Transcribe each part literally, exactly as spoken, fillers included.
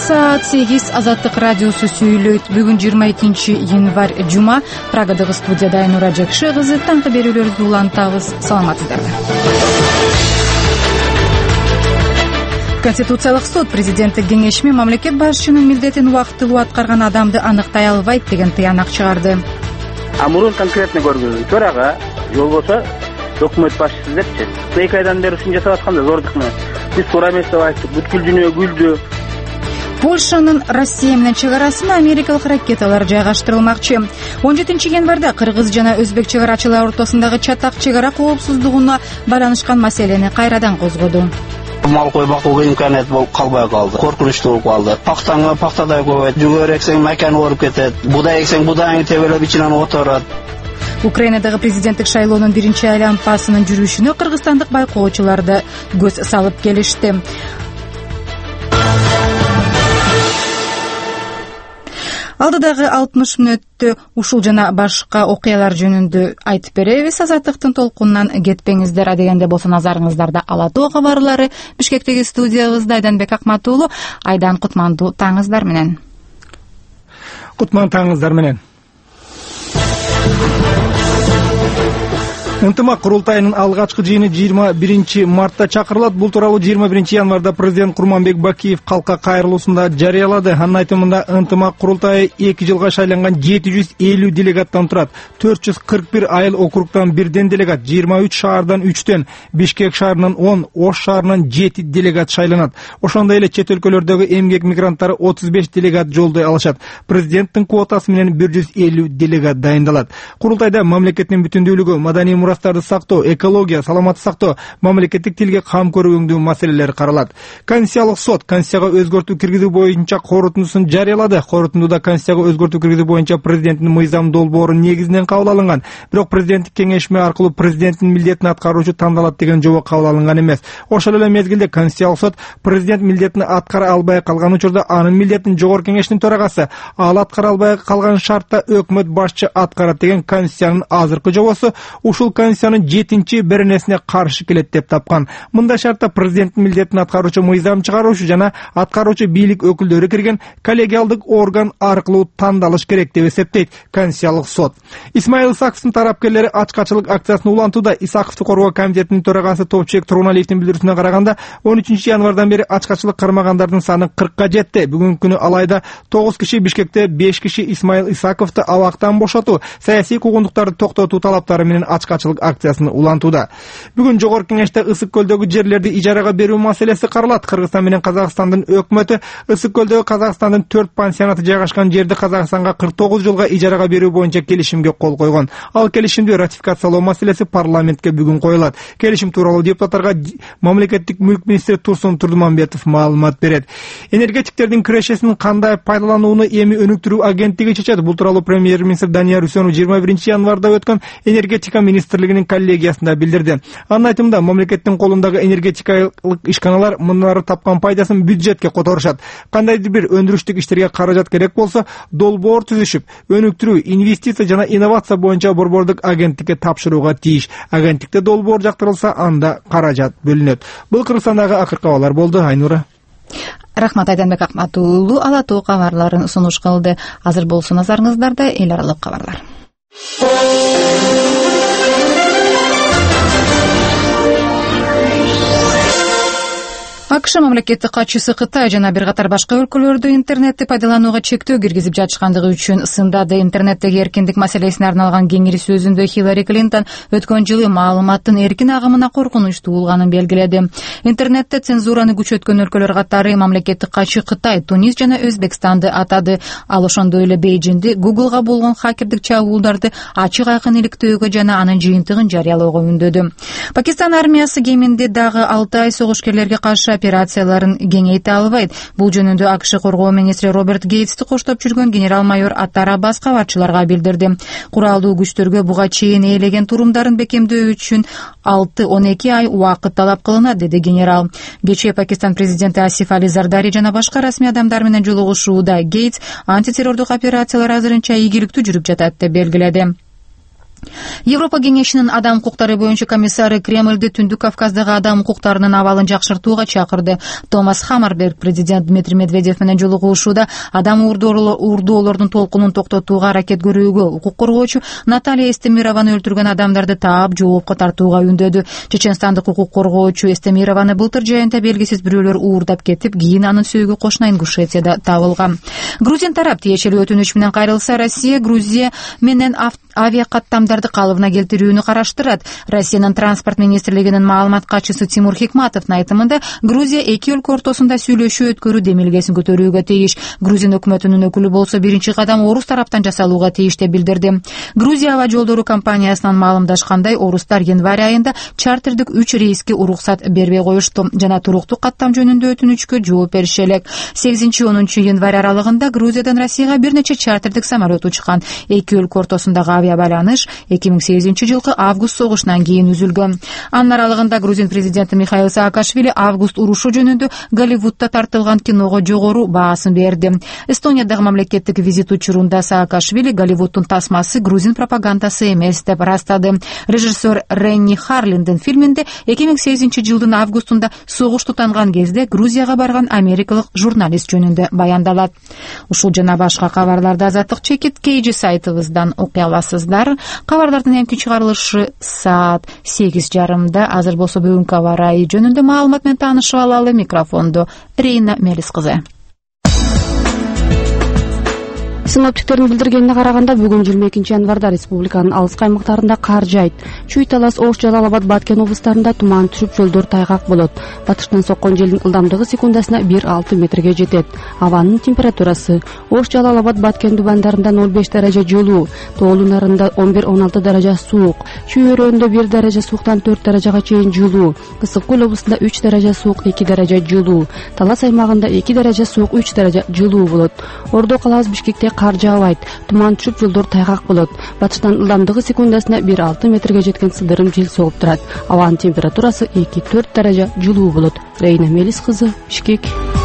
саат сегиз Азаттык радиосу сүйлөйт. Бүгүн жыйырма экинчи январь жума. Прагадагы студияда Айнура Жакшы кызы таңкы берүүлөрүбүздү улантабыз. Саламатсыздарбы? Конституциялык сот президенттик кеңешме мамлекет башчынын милдетин убактылуу аткарган адамды аныктай албайт деген тыянак чыгарды. А мурун конкретно көргүзүү төрага жол болсо өкмөт башчысы депчи. эки айдан бери ушуну жасап атканда зордук менен. Биз туура эмес деп айттык, бүткүл дүйнө күлдү. Польшанын Россия менен чек-арасына америкалык ракеталар жайгаштырылмакчы. он жетинчи январда кыргыз жана өзбек чек-арачылары ортосундагы чатак чек-ара коопсуздугуна байланышкан маселени кайрадан козгоду. Мал коймактуу имканет болуп калбай калды. Коркунучтуу болуп калды. Пактаңа пактадай көбөйт, жүгөр эксең макан ооруп кетет. Будай эксең будайың тебелеп ичинен отурат. Украинадагы президенттик шайлоонун биринчи айланпасынын жүрүшүнө кыргызстандык байкоочулар да көз салып келишти. Алдыдагы алтымыш мүнөттө ушул жана башка окуялар жөнүндө айтып беребиз. Азаттыктын толкунунан кетпеңиздер. Адегенде болсо назарыңыздарда Ала Тоо кабарлары. Бишкектеги студиябызда Айданбек Акматуулу. Айдан, кутмандуу таңыңыздар менен. Кутман таңыңыздар менен. Ынтымак курултайынын алгачкы жыйыны жыйырма биринчи мартта чакырылат. Бул тууралуу жыйырма биринчи январда президент Курманбек Бакиев калкка кайрылуусунда жарыялады. Анын айтымында ынтымак курултайы эки жылга шайланган жети жүз элүү делегаттан турат. төрт жүз кырк бир айыл округтан бирден делегат, жыйырма үч шаардан үчтөн, Бишкек шаарынан он, Ош шаарынан жети делегат шайланат. Ошондой эле чет өлкөлөрдөгү эмгек мигранттары отуз беш делегат жолдой алышат. Президенттин квотасы менен бир жүз элүү делегат дайындалат. Курултайда мамлекеттин бүтүндүүлүгү, маданий мурастарды сактоо, экология, саламатты сактоо, мамлекеттик тилге кам көрүүгүндүү маселелер каралат. Конституциялык сот Конституцияга өзгөртүү киргизүү боюнча корутундусун жарыялады. Корутундуда Конституцияга өзгөртүү киргизүү боюнча президенттин мыйзам долбоору негизинен кабыл алынган. Бирок президенттик кеңешме аркылуу президенттин милдетин аткаруучу тандалат деген жобо кабыл алынган эмес. Ошол эле мезгилде Конституциялык сот президент милдетин аткара албай калган учурда анын милдетин жогорку кеңештин төрагасы, ал аткара албай калган шартта өкмөт башчы аткарат деген Конституциянын азыркы жобосу ушул Конституциянын жетинчи беренесине каршы келет деп тапкан. Мындай шартта президенттин милдетин аткаруучу мыйзам чыгаруучу жана аткаруучу бийлик өкүлдөрү кирген коллегиалдык орган аркылуу тандалыш керек деп эсептейт Конституциялык сот. Исмаил Исаковдун тарапкерлери ачкачылык акциясын улантууда. Исаковду коргоо комитетинин төрагасы Топчубек Туруналиевдин билдирүүсүнө караганда он үчүнчү январдан бери ачкачылык кармагандардын саны кыркка жетти. Бүгүнкү күнү алайда тогуз киши Бишкекте, беш киши Исмаил Исаковду абактан бошотуу, саясий куугундуктарды токтотуу талаптары менен ачкачылык акциясын улантууда. Бүгүн жогорку кеңеште Ысык көлдөгү жерлерди ижарага берүү маселеси каралат. Кыргызстан менен Казакстандын өкмөтү Ысык көлдөгү Казакстандын төрт пансионаты жайгашкан жерди Казакстанга кырк тогуз жылга ижарага берүү боюнча келишимге кол койгон. Ал келишимди ратификациялоо маселеси парламентке бүгүн коюлат. Келишим тууралуу депутаттарга мамлекеттик мүлк министри Турсун Турдуманбетов маалымат берет. Энергетиктердин кирешесин кандай пайдаланууну эми өнүктүрүү агенттиги чечет. Бул тууралуу премьер-министр Данияр Үсөнов жыйырма биринчи январда өткөн энергетика министрлигинин коллегиясында билдирди. Анын айтымында мамлекеттин колундагы энергетикалык ишканалар мындары тапкан пайдасын бюджетке которушат. Кандайдыр бир өндүрүштүк иштерге каражат керек болсо, долбоор түзүшүп, өнүктүрүү, инвестиция жана инновация боюнча борбордук агенттикке тапшырууга тийиш. Агенттикте долбоор жактырылса, анда каражат бөлүнөт. Бул Кыргызстандагы акыркы кабарлар болду. Айнура. Рахмат. Айданбек Акматуулу Ала Тоо кабарларын сунуш кылды. Азыр болсо назарыңыздарда эл аралык кабарлар. АКШ мамлекеттик катчысы Кытай жана бир катар башка өлкөлөрдө интернетти пайдаланууга чектөө киргизип жатышкандыгы үчүн сындады. Интернеттеги эркиндик маселесине арналган кеңири сөзүндө Хиллари Клинтон өткөн жылы маалыматтын эркин агымына коркунучтуу болгонун белгиледи. Интернетте цензураны күчөткөн өлкөлөр катары мамлекеттик катчы Кытай, Тунис жана Өзбекстанды атады. Ал ошондой эле Бейжиңди Googleга болгон хакердик чабуулдарды ачык айкын иликтөөгө жана анын жыйынтыгын жарыялоого үндөдү. Пакистан армиясы кеминде дагы алты ай согушкерлерге каршы операцияларын кеңейте албайт. Бул жөнүндө АКШ коргоо министри Роберт Гейтсти коштоп жүргөн генерал-майор Аттар Аббас кабарчыларга билдирди. Куралдуу күчтөргө буга чейин ээлеген турумдарын бекемдөө үчүн алты он эки ай убакыт талап кылынат, деди генерал. Кечээ Пакистан президенти Асиф Али Зардари жана башка расмий адамдар менен жолугушууда Гейтс антитеррордук операциялар азырынча ийгиликтүү жүрүп жатат деп белгиледи. Европа кеңешинин адам укуктары боюнча комиссары Кремльди Түндүк Кавказдагы адам укуктарынын абалын жакшыртууга чакырды. Томас Хаммерберг президент Дмитрий Медведев менен жолугушууда адам уурдоолордун толкунун токтотууга аракет көрүүгө, укук коргоочу Наталья Эстемированы өлтүргөн адамдарды таап жоопко тартууга үндөдү. Чеченстандык укук коргоочу Эстемированы былтыр жайында белгисиз бирөөлөр уурдап кетип, кийин анын сөөгү кошуна Ингушетияда табылган. Грузин тарап тиешелүү өтүнүч менен кайрылса, Россия Грузия менен авиа каттамдарды калыбына келтирүүнү караштырат. Россиянын транспорт министрлигинин маалымат катчысы Тимур Хикматовдун айтымында, Грузия эки өлкө ортосунда сүйлөшүү өткөрүү демилгесин көтөрүүгө тийиш. Грузин өкмөтүнүн өкүлү болсо биринчи кадам орус тараптан жасалууга тийиш деп билдирди. Грузия аба жолдору компаниясынан маалымдашкандай, орустар январь айында чартердик үч рейске уруксат бербей коюшту жана туруктуу каттам жөнүндө өтүнүчкө жооп бериши элек. сегизинчи онунчу январь аралыгында Грузиядан Россияга бир нече чартердик самолет учкан. Эки өлкө ортосундагы авиа байланыш эки миң сегизинчи жылкы август согушунан кийин үзүлгөн. Анын аралыгында грузин президенти Михаил Саакашвили август урушу жөнүндө Голливудда тартылган киного жогору баасын берди. Эстониядагы мамлекеттик визит учурунда Саакашвили Голливуддун тасмасы грузин пропагандасы эмес деп ырастады. Режиссер Ренни Харлиндин фильминде эки миң сегизинчи жылдын августунда согуш тутанган кезде Грузияга барган америкалык журналист жөнүндө баяндалат. Ушул жана башка кабарларды Азаттык чекит Кейджи сайтыбыздан окуй аласыздар. Кабарлардын эмки чыгарылышы саат сегиз жарымда. Азыр болсо бүгүнкү аба ырайы жөнүндө маалымат менен таанышып алалы. Микрофондо Рейна Мелис кызы. Синоптиктердин билдиргенине караганда, бүгүн жыйырма экинчи январда республиканын алыскы аймактарында кар жаайт. Чүй, Талас, Ош, Жалал Абад, Баткен облустарында туман түшүп, жолдор тайгак болот. Батыштан соккон желдин ылдамдыгы секундасына бир алты метрге жетет. Абанын температурасы: Ош, Жалал Абад, Баткен дубандарында ноль беш даража жылуу, Тоолу нарында он бир он алты даража суук, Чүй өрөөндө бир даража сууктан төрт даражага чейин жылуу, Ысык Көл облусунда үч даража суук, эки даража жылуу, Талас аймагында эки даража суук, үч даража жылуу болот. Ордо калабыз Бишкекте кар жаабайт, туман түшүп, жолдор тайгак болот. Батыштан ылдамдыгы секундасына бир алты метрге жеткен сыдырым жел согуп турат. Абанын температурасы эки төрт даража жылуу болот. Рейна Мелис кызы, Бишкек.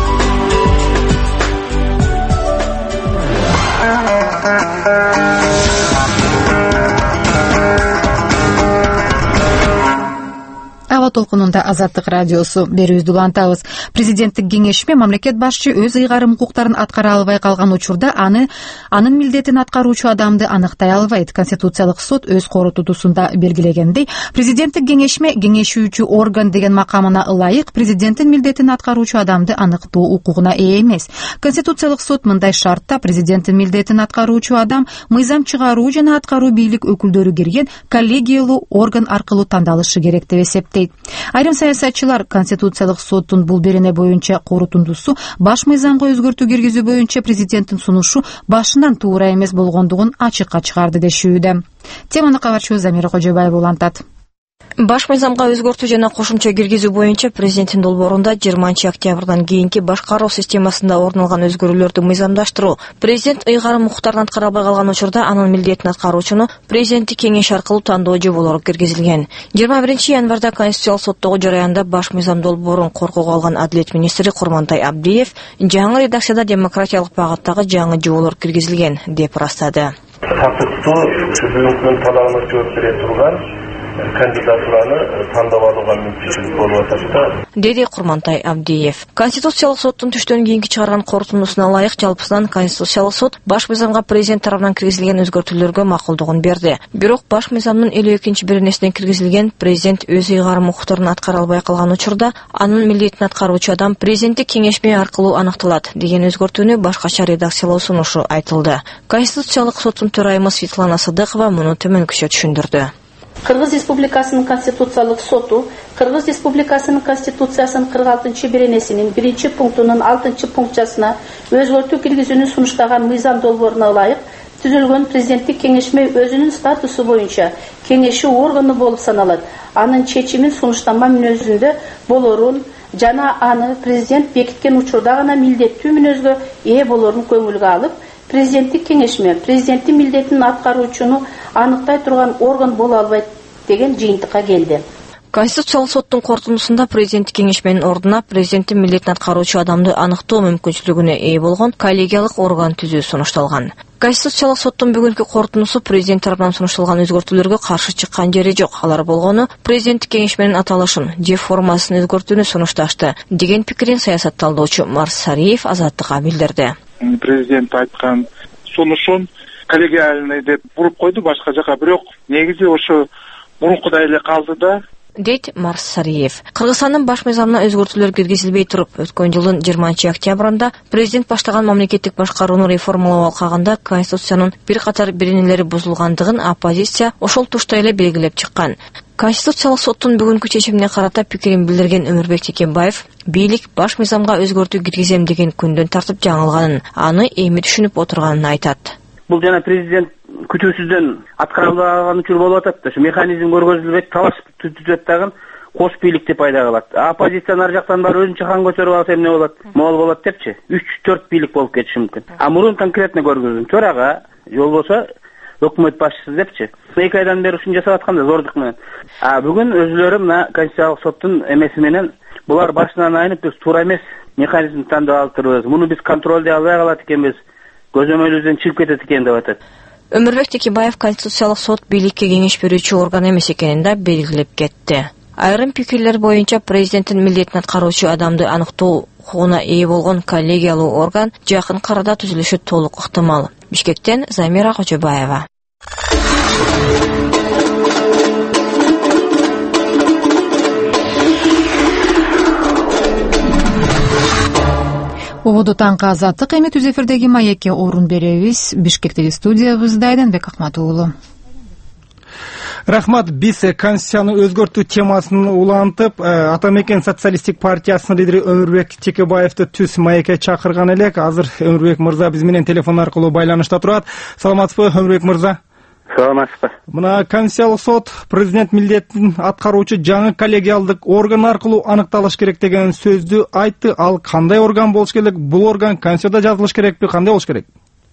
Аба толкунунда Азаттык радиосу берүүбүздү улантабыз. Президенттик кеңешме мамлекет башчы өз ыйгарым укуктарын аткара албай калган учурда аны анын милдетин аткаруучу адамды аныктай албайт. Конституциялык сот өз корутуусунда белгилегендей, президенттик кеңешме кеңешүүчү орган деген макамына ылайык президенттин милдетин аткаруучу адамды аныктоо укугуна ээ эмес. Конституциялык сот мындай шартта президенттин милдетин аткаруучу адам мыйзам чыгаруу жана аткаруу бийлик өкүлдөрү кирген коллегиялуу орган аркылуу тандалышы керек деп эсептейт. Айрым саясатчылар Конституциялык соттун бул берене боюнча корутундусу баш мыйзамга өзгөртүү киргизүү боюнча президенттин сунушу башынан туура эмес болгондугун ачыкка чыгарды дешүүдө. Теманы кабарчыбыз Замира Кожобаева улантат. Баш мыйзамга өзгөртүү жана кошумча киргизүү боюнча президенттин долбоорунда жыйырманчы октябрдан кийинки башкаруу системасында орун алган өзгөрүүлөрдү мыйзамдаштыруу, президент ыйгарым укуктарын аткара албай калган учурда анын милдетин аткаруучуну президенттик кеңеш аркылуу тандоо жоболору киргизилген. жыйырма биринчи январда Конституциялык соттогу жараянда баш мыйзам долбоорун коркоого алган Адилет министри Курмантай Абдиев жаңы редакцияда демократиялык багыттагы жаңы жоболор киргизилген деп ырастады. Татыктуу бүгүнкү талабына жооп бере турган кандидатураны тандап алууга мүмкүнчүлүк болуп атат, деди Курмантай Абдиев. Конституциялык соттун түштөн кийинки чыгарган корутундусуна ылайык жалпысынан Конституциялык сот баш мыйзамга президент тарабынан киргизилген өзгөртүүлөргө макулдугун берди. Бирок баш мыйзамдын элүү экинчи беренесине киргизилген президент өз ыйгарым укуктарын аткара албай калган учурда анын милдетин аткаруучу адам президенттик кеңешме аркылуу аныкталат деген өзгөртүүнү башкача редакциялоо сунушу айтылды. Конституциялык соттун төрайымы Светлана Садыкова муну төмөнкүчө түшүндүрдү. Кыргыз Республикасынын Конституциялык соту Кыргыз Республикасынын Конституциясынын кырк алтынчы беренесинин биринчи пунктунун алтынчы пунктчасына өзгөртүү киргизүүнү сунуштаган мыйзам долбооруна ылайык түзүлгөн президенттик кеңешме өзүнүн статусу боюнча кеңешүү органы болуп саналат. Анын чечимин сунуштама мүнөзүндө болорун жана аны президент бекиткен учурда гана милдеттүү мүнөзгө ээ болорун көңүлгө алып, президенттик кеңешме президенттин милдетин аткаруучуну аныктай турган орган боло албайт деген жыйынтыкка келди. Конституциялык соттун корутундусунда президенттик кеңешменин ордуна президенттин милдетин аткаруучу адамды аныктоо мүмкүнчүлүгүнө ээ болгон коллегиялык орган түзүү сунушталган. Конституциялык соттун бүгүнкү корутундусу президент тарабынан сунушталган өзгөртүүлөргө каршы чыккан жери жок. Алар болгону президенттик кеңеш менен аталышын, же формасын өзгөртүүнү сунушташты деген пикирин саясатталдоочу Марс Сариев Азаттыкка билдирди. Президент айткан сунушун коллегиальный деп буруп койду башка жака, бирок негизи ошо мурункудай эле калды да, дейт Марс Сариев. Кыргызстандын баш мыйзамына өзгөртүүлөр киргизилбей туруп, өткөн жылдын жыйырманчы октябрында президент баштаган мамлекеттик башкарууну реформалоо алкагында Конституциянын бир катар беренелери бузулгандыгын оппозиция ошол тушта эле белгилеп чыккан. Конституциялык соттун бүгүнкү чечимине карата пикирин билдирген Өмүрбек Текебаев, бийлик баш мыйзамга өзгөртүү киргизем деген күндөн тартып жаңылганын, аны эми түшүнүп отурганын айтат. Бул жана президент күтүүсүздөн аткарылган үчүн болуп атат да. Ошо механизм көргөзүлбөйт, талаш түзүлөт дагы кош бийликти пайда кылат. Оппозициянын ар жактан бар өзүнчө хан көтөрүп алса эмне болот? Могул болот депчи. үч төрт бийлик болуп кетиши мүмкүн. А мурун конкретно көргөзүлгөн төрага же болбосо өкмөт башчысы депчи. эки айдан бери ушуну жасап атканда зордук менен. А бүгүн өзүлөрү мына Конституциялык соттун эмеси менен булар башынан айнып биз туура эмес механизм тандап алып турбуз. Муну биз контролдой албай калат экенбиз. Көзөмөлүбүздөн чыгып кетет экен деп атат. Өмүрбек Текебаев Конституциялык сот бийликке кеңеш берүүчү орган эмес экенин да белгилеп кетти. Айрым пикирлер боюнча президенттин милдетин аткаруучу адамды аныктоо укугуна ээ болгон коллегиялуу орган жакын арада түзүлүшү толук ыктымал. Бишкектен Замира Кожобаева. Угуду таңкы Азаттык, эми түз эфирдеги маекке орун беребиз. Бишкектеги студиябызда Айданбек Акмат уулу. Рахмат. Биз Конституцияны өзгөртүү темасын улантып, Атамекен социалисттик партиясынын лидери Өмүрбек Текебаевди түз маекке чакырган элек. Азыр Өмүрбек мырза биз менен телефон аркылуу байланышта турат. Саламатсызбы, Өмүрбек мырза? Саламатсызбы. Мына Конституциялык сот президент милдетин аткаруучу жаңы коллегиалдык орган аркылуу аныкталыш керек деген сөздү айтты. Ал кандай орган болуш керек? Бул орган Конституцияда жазылыш керекпи? Кандай болуш керек?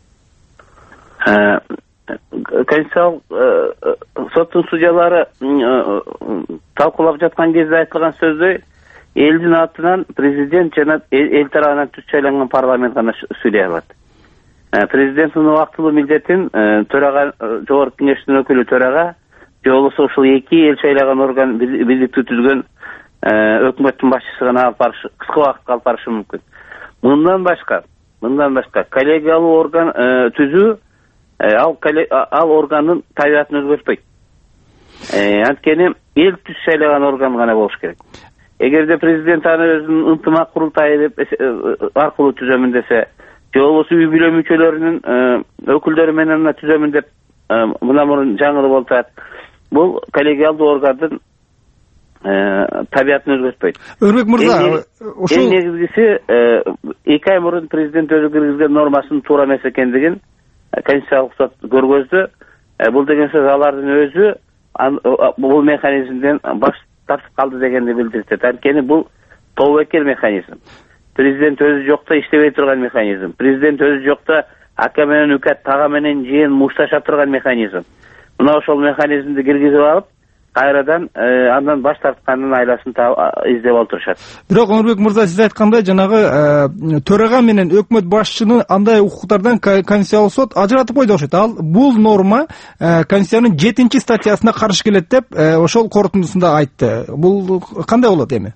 Конституциялык соттун судьялары талкуулап жаткан кезде айтылган сөздү элдин атынан президент жана эл тарабынан түз шайланган парламент гана сүйлөй алат. Президенттин убактылуу милдетин төрага, жогорку кеңештин өкүлү төрага, же болбосо ушул эки эл шайлаган орган бийликти түзгөн өкмөттүн башчысы гана алып барышы, кыска убакытка алып барышы мүмкүн. Мындан башка, мындан башка коллегиялуу орган түзүү ал ал органдын табиятын өзгөртпөйт. Анткени эл түз шайлаган орган гана болуш керек. Эгерде президент аны өзүнүн ынтымак курултайы деп аркылуу түзөмүн десе, же болбосо үй бүлө мүчөлөрүнүн өкүлдөрү менен түзөмүн деп мына мурун жаңылып болтат. Бул коллегиалдуу органдын табиятын өзгөртпөйт. Өрбек мырза, ушул эң негизгиси эки ай мурун президент өзү киргизген нормасынын туура эмес экендигин Конституциялык сот көргөздү. Бул деген сөз алардын өзү бул механизмден баш тартып калды дегенди билдирет. Анткени бул тобокел механизм. Президент өзү жокто иштебей турган механизм. Президент өзү жокто ака менен үкат, тага менен жыйын мушташа турган механизм. Мына ошол механизмди киргизип алып, кайрадан андан баш тарткандын айласын издеп отурушат. Бирок Өмүрбек мырза, сиз айткандай жанагы төрага менен өкмөт башчынын андай укуктардан Конституциялык сот ажыратып койду окшойт. Ал бул норма Конституциянын жетинчи статьясына каршы келет деп ошол корутундусунда айтты. Бул кандай болот эми?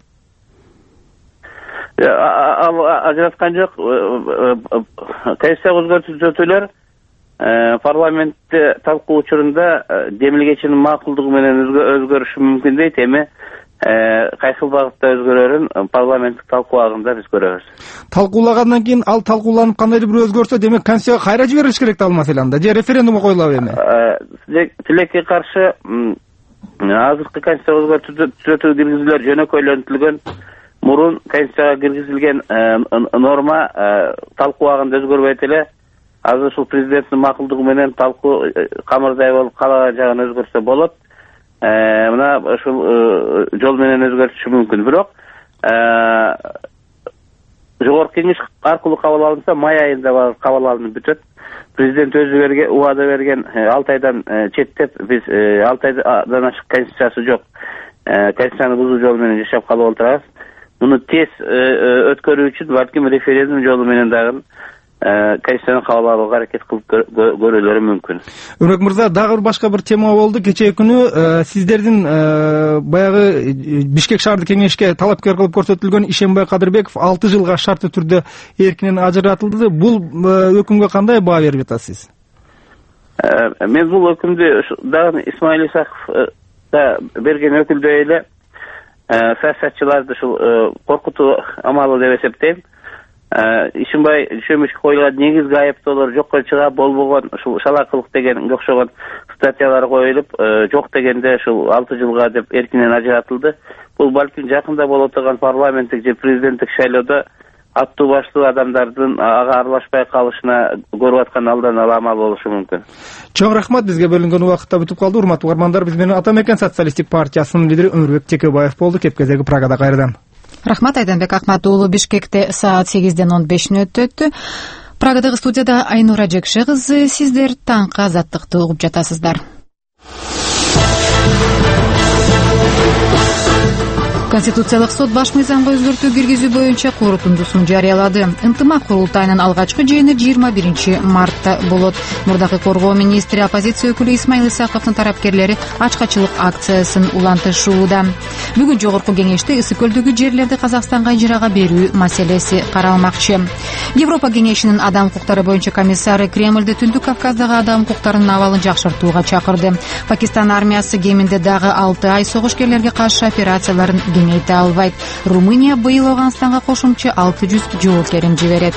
Ал ажыраткан жок. Конституциялык өзгөртүүлөр парламентте талкуу учурунда демилгечинин макулдугу менен өзгөрүшү мүмкүн дейт. Эми кайсыл багытта өзгөрөрүн парламенттик талкуу агында биз көрөбүз. Талкуулагандан кийин ал талкууланып кандайдыр бир өзгөрсө, демек Конституцияга кайра жиберилиш керек да ал маселанда, же референдумга коюлабы эми? Тилекке каршы азыркы Конституцияга түзөтүү киргизүүлөр жөнөкөйлөнтүлгөн. Мурун Конституцияга киргизилген норма талкуу агында өзгөрбөйт эле. Азыр ушул президенттин макулдугу менен талкуу камырдай болуп калаган жагын өзгөрсө болот. Мына ушул жол менен өзгөртүшү мүмкүн. Бирок жогорку кеңеш аркылуу кабыл алынса, май айында кабыл алынып бүтөт. Президент өзү берген убада берген алты айдан четтеп, биз алты айдан ашык конституциясы жок. Конституцияны бузуу жолу менен жашап калып отурабыз. Муну тез өткөрүү үчүн балким референдум жолу менен дагы Конституцияны кабыл алууга аракет кылып көрөлөрү мүмкүн. Өрөк мырза, дагы бир башка бир тема болду. Кечээ күнү сиздердин баягы Бишкек шаардык кеңешке талапкер кылып көрсөтүлгөн Ишенбай Кадырбеков алты жылга шартты түрдө эркинен ажыратылды. Бул өкүмгө кандай баа берип атасыз? Мен бул өкүмдү дагы Исмаил Исаков да берген өкүлдөй эле саясатчыларды ушул коркутуу амалы деп эсептейм. Ишенбай Шөмүшкө коюлган негизги айыптоолор жокко чыга, болбогон ушул шалакылык деген окшогон статьялар коюлуп, жок дегенде ушул алты жылга деп эркинен ажыратылды. Бул балким жакында боло турган парламенттик же президенттик шайлоодо аттуу баштуу адамдардын ага аралашпай калышына көрүп аткан алдан ала амал болушу мүмкүн. Чоң рахмат, бизге бөлүнгөн убакытта бүтүп калды. Урматтуу угармандар, биз менен Ата Мекен социалисттик партиясынын лидери Өмүрбек Текебаев болду. Кеп кезеги Прагада кайрадан. Рахмат, Айданбек Акмат уулу. Бишкекте саат сегизден он беш мүнөт өттү. Прагадагы студияда Айнура Жекше кызы. Сиздер таңкы азаттыкты угуп жатасыздар. Конституциялык сот баш мыйзамга өзгөртүү киргизүү боюнча корутундусун жарыялады. Ынтымак курултайынын алгачкы жыйыны жыйырма биринчи мартта болот. Мурдакы коргоо министри оппозиция өкүлү Исмаил Исаковдун тарапкерлери ачкачылык акциясын улантышууда. Бүгүн жогорку кеңеште Ысык көлдөгү жерлерди Казакстанга ижарага берүү маселеси каралмакчы. Европа кеңешинин адам укуктары боюнча комиссары Кремльде Түндүк Кавказдагы адам укуктарынын абалын жакшыртууга чакырды. Пакистан армиясы кеминде дагы алты ай согушкерлерге каршы операцияларын кеңейте албайт. Румыния быйыл Афганистанга кошумча алты жүз жоокерин жиберет.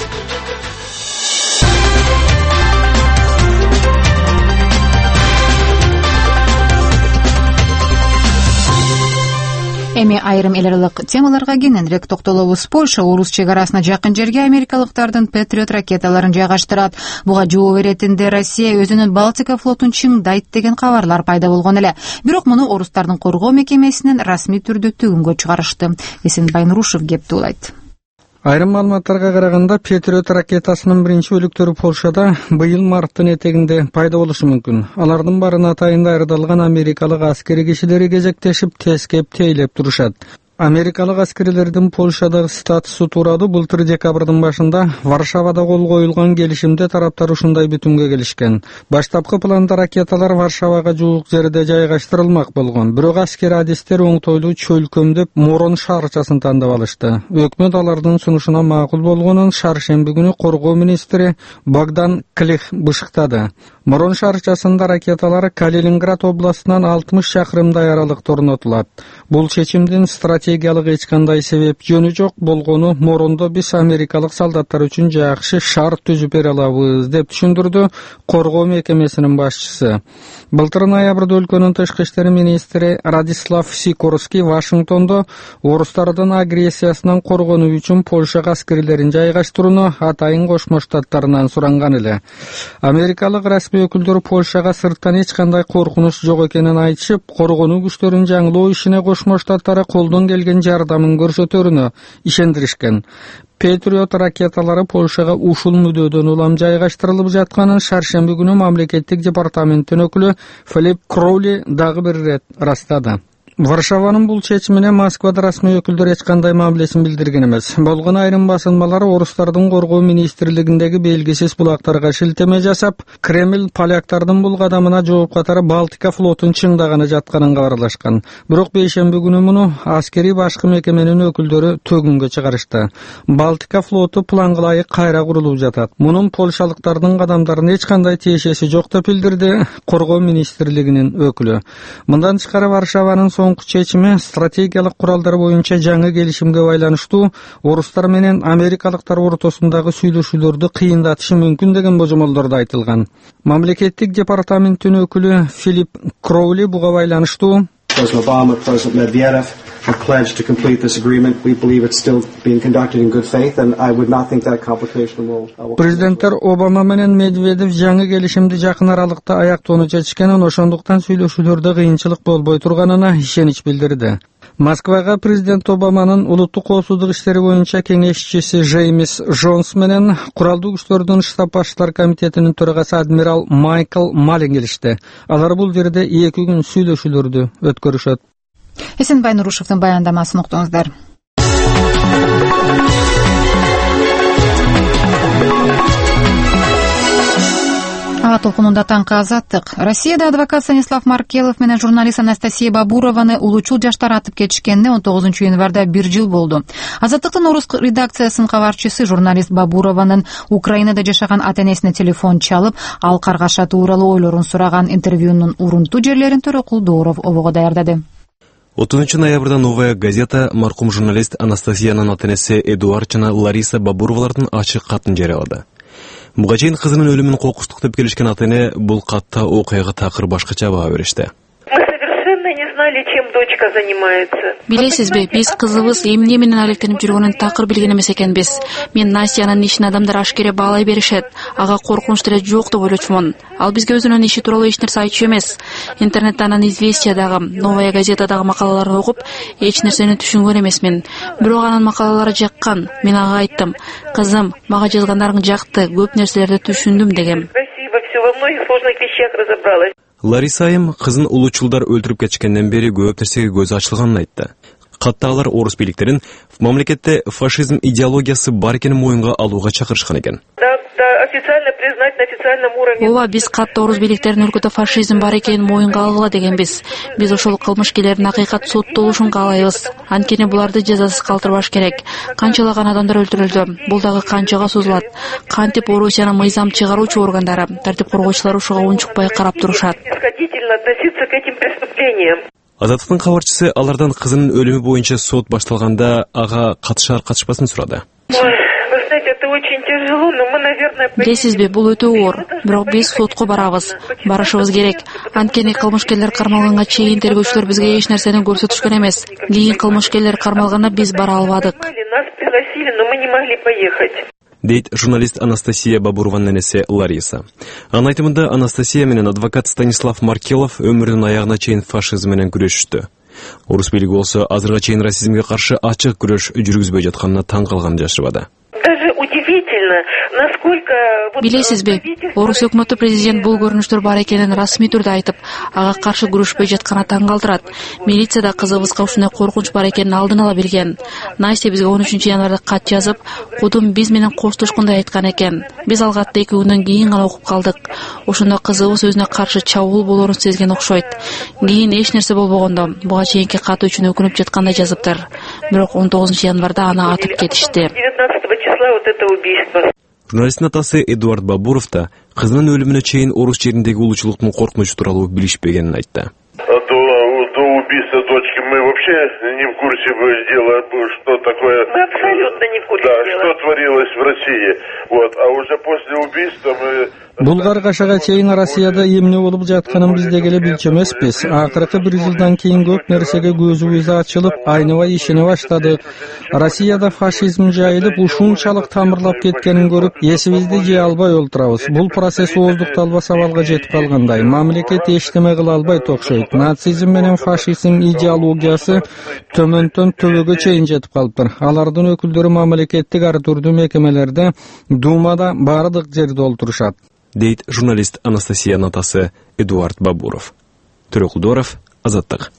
Эми айрым эл аралык темаларга кененирээк токтолобуз. Польша орус чек арасына жакын жерге америкалыктардын Патриот ракеталарын жайгаштырат. Буга жооп беретинде Россия өзүнүн Балтика флотун чыңдайт деген кабарлар пайда болгон эле. Бирок муну орустардын коргоо мекемесинен расмий түрдө төгүнгө чыгарышты. Эсенбай Нурушев кепти улайт. Айрым маалыматтарга караганда, Патриот ракетасынын биринчи бөлүктөрү Польшада быйыл марттын этегинде пайда болушу мүмкүн. Алардын баарына атайында ырдалган америкалык аскери кишилери кезектешип, тескеп тейлеп турушат. Америкалык аскерлердин Польшадагы статусу тууралуу былтыр декабрдын башында Варшавада кол коюлган келишимде тараптар ушундай бүтүмгө келишкен. Баштапкы планда ракеталар Варшавага жуук жерде жайгаштырылмак болгон. Бирок аскери адистер оңтойлуу чөлкөмдөп Морон шаарчасын тандап алышты. Өкмөт алардын сунушуна макул болгонун шаршемби күнү коргоо министри Богдан Клих бышыктады. Морон шаарчасында ракеталар Калининград областынан алтымыш чакырымдай аралыкта орнотулат. Бул чечимдин стратегиялык эч кандай себеп жөнү жок болгону Морондо биз америкалык солдаттар үчүн жакшы шаар түзүп бере алабыз деп түшүндүрдү коргоо мекемесинин башчысы. Былтыр ноябрда өлкөнүн тышкы иштер министри Радислав Сикорский Вашингтондо орустардын агрессиясынан коргонуу үчүн Польшага аскерлерин жайгаштырууну атайын Кошмо Штаттарынан суранган эле. Америкалык расмий өкүлдөр Польшага сырттан эч кандай коркунуч жок экенин айтышып, коргонуу күчтөрүн жаңылоо ишине Кошмо Штаттары колдон келген жардамын көрсөтөрүнө ишендиришкен. Патриот ракеталары Польшага ушул мүдөөдөн улам жайгаштырылып жатканын шаршемби күнү мамлекеттик департаменттин өкүлү Филипп Кроули дагы бир ирет ырастады. Варшаванын бул чечимине Москвада расмий өкүлдөр эч кандай мамилесин билдирген эмес. Болгон айрым басылмалар орустардын коргоо министрлигиндеги белгисиз булактарга шилтеме жасап, Кремль поляктардын бул кадамына жооп катары Балтика флотун чыңдаганы жатканын кабарлашкан. Бирок бейшемби күнү муну аскери башкы мекеменин өкүлдөрү төгүнгө чыгарышты. Балтика флоту планга ылайык кайра курулуп жатат. Мунун польшалыктардын кадамдарына эч кандай тиешеси жок деп билдирди коргоо министрлигинин өкүлү. Мындан тышкары Варшаванын соңку чечими стратегиялык куралдар боюнча жаңы келишимге байланыштуу орустар менен америкалыктар ортосундагы сүйлөшүүлөрдү кыйындатышы мүмкүн деген божомолдордо айтылган. Мамлекеттик департаменттин өкүлү Филипп Кроули буга байланыштуу President Obama, President Medvedev have pledged to complete this agreement. We believe it's still being conducted in good faith, and I would not think that complication will... Президенттер Обама менен Медведев жаңы келишимди жакын аралыкта аяктоону чечкенин, ошондуктан сүйлөшүүлөрдө кыйынчылык болбой турганына ишенич билдирди. Москвага президент Обаманын улуттук коопсуздук иштери боюнча кеңешчиси Джеймс Джонс менен куралдуу күчтөрдүн штаб башчылар комитетинин төрагасы адмирал Майкл Малин келишти. Алар бул жерде эки күн сүйлөшүүлөрдү өткөрүшөт. Эсенбай Нурушевдун баяндамасын уктуңуздар. толкунунда таңкы Азаттык. Россияда адвокат Станислав Маркелов менен журналист Анастасия Бабурованы улуучул жаштар атып кетишкенине он тогузунчу январда бир жыл болду. Азаттыктын орус редакциясынын кабарчысы журналист Бабурованын Украинада жашаган ата-энесине телефон чалып, ал каргаша тууралуу ойлорун сураган интервьюнун урунтуу жерлерин Төрөкул Дооров обого даярдады. отузунчу ноябрда «Новая газета» маркум журналист Анастасиянын ата-энеси Эдуард жана Лариса Бабуровалардын ачык катын жарыялады. Буга чейин кызынын өлүмүн кокустук деп келишкен ата-эне бул катта окуяга такыр башкача баа беришти. Билесизби, биз кызыбыз эмне менен алектенип жүргөнүн такыр билген эмес экенбиз. Мен Настянын ишин адамдар ашкере баалай беришет. Ага коркунуч деле жок деп ойлочумун. Ал бизге өзүнүн иши тууралуу эч нерсе айтчу эмес. Интернетте анан «Известиядагы», «Новая газетадагы» макалаларды окуп, эч нерсени түшүнгөн эмесмин. Бирок анын макалалары жаккан. Мен ага айттым: "Кызым, мага жазгандарың жакты, көп нерселерди түшүндүм" дегем. Лариса айым кызын улуучулдар өлтүрүп кетишкенден бери көп нерсеге көзү ачылганын айтты. Катта алар орус бийликтерин мамлекетте фашизм идеологиясы бар экенин моюнга алууга чакырышкан экен. Ооба, биз катта орус бийликтерин өлкөдө фашизм бар экенин моюнга алгыла дегенбиз. Биз ошол кылмышкерлердин акыйкат соттолушун каалайбыз. Анткени буларды жазасыз калтырбаш керек. Канчалаган адамдар өлтүрүлдү. Бул дагы канчага созулат. Кантип Орусиянын мыйзам чыгаруучу органдары, тартип коргоочулар ушуга унчукпай карап турушат. Азаттыктын кабарчысы алардан кызынын өлүмү боюнча сот башталганда ага катышар катышпасын сурады. Билесизби, бул өтө оор, бирок биз сотко барабыз. Барышыбыз керек. Анткени кылмышкерлер кармалганга чейин тергөөчүлөр бизге эч нерсени көрсөтүшкөн эмес. Кийин кылмышкерлер кармалганда биз бара албадык. Дейт журналист Анастасия Бабурованын энеси Лариса. Анын айтымында Анастасия менен адвокат Станислав Маркелов өмүрүнүн аягына чейин фашизм менен күрөшүштү. Орус бийлиги болсо азырга чейин расизмге каршы ачык күрөш жүргүзбөй жатканына таң калганын жашырбады. Билесизби, орус өкмөтү президент бул көрүнүштөр бар экенин расмий түрдө айтып, ага каршы күрөшпөй жатканы таң калтырат. Милицияда кызыбызга ушундай коркунуч бар экенин алдын ала билген. Настя бизге он үчүнчү январда кат жазып, кудум биз менен коштошкундай айткан экен. Биз ал катты эки күндөн кийин гана окуп калдык. Ошондо кызыбыз өзүнө каршы чабуул болоорун сезген окшойт. Кийин эч нерсе болбогондо, буга чейинки каты үчүн өкүнүп жаткандай жазыптыр. Бирок он тогузунчу январда аны атып кетишти. Журналисттин атасы Эдуард Бабуров да кызынын өлүмүнө чейин орус жериндеги улуучулуктун коркунучу тууралуу билишпегенин айтты. До убийства дочки мы вообще не в курсе дела, что такое. Мы абсолютно не в курсе да, дела. Что творилось в России. Вот, а уже после убийства мы... Бул каргашага чейин Россияда эмне болуп жатканын биз деле билчү эмеспиз. Акыркы бир жылдан кийин көп нерсеге көзүбүз ачылып, айныбай ишене баштады. Россияда фашизм жайылып, ушунчалык тамырлап кеткенин көрүп, эсибизди жей албай олтурабыз. Бул процесс ооздукталбас абалга жетип калгандай. Мамлекет эчтеме кыла албайт окшойт. Нацизм менен фашизм идеологиясы төмөндөн төбөгө чейин жетип калыптыр. Алардын өкүлдөрү мамлекеттик ар түрдүү мекемелерде, Думада бардык жерде олтурушат. Дейт журналист Анастасиянын атасы Эдуард Бабуров. Төрөкул Дооров, Азаттык.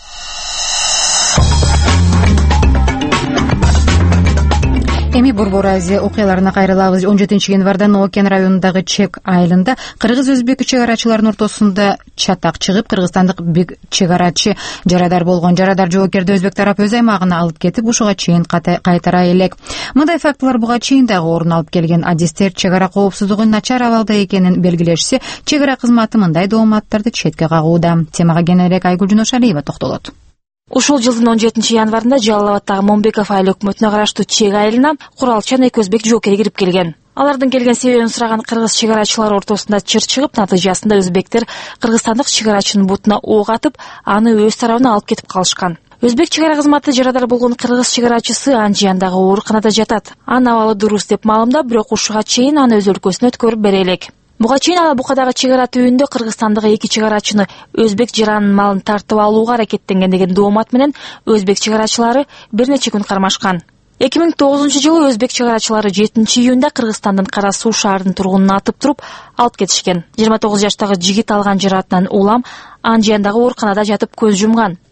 Эми Борбор Азия окуяларына кайрылабыз. он жетинчи январда Ноокен районундагы Чек айылында кыргыз-өзбек чек арачыларынын ортосунда чатак чыгып, кыргызстандык бек чек арачы жарадар болгон. Жарадар жоокерди өзбек тарапы өз аймагына алып кетип, ушуга чейин кайтара элек. Мындай фактылар буга чейин дагы орун алып келген. Адистер чек ара коопсуздугунун начар абалда экенин белгилешсе, чек ара кызматы мындай дооматтарды четке кагууда. Темага кененирээк Айгүл Жуношалиева токтолот. Ушул жылдын он жетинчи январында Жалал Абадтагы Момбеков айыл өкмөтүнө караштуу Чек айылына куралчан эки өзбек жоокери кирип келген. Алардын келген себебин сураган кыргыз чек арачылар ортосунда чыр чыгып, натыйжасында өзбектер кыргызстандык чек арачынын бутуна ок атып, аны өз тарабына алып кетип калышкан. Өзбек чек ара кызматы жарадар болгон кыргыз чек арачысы Анжияндагы ооруканада жатат. Анын абалы дурус деп маалымдап, бирок ушуга чейин аны өз өлкөсүнө өткөрүп бере элек. Буга чейин ала Букадагы чек ара түбүндө Кыргызстандагы эки чек арачыны өзбек жаранын малын тартып алууга аракеттенген деген доомат менен өзбек чек арачылары бир нече күн кармашкан. эки миң тогузунчу жылы өзбек чек арачылары жетинчи июнда Кыргызстандын Кара Суу шаарынын тургунун атып туруп алып кетишкен. жыйырма тогуз жаштагы жигит алган жараатынан улам Анжияндагы ооруканада жатып көз жумган.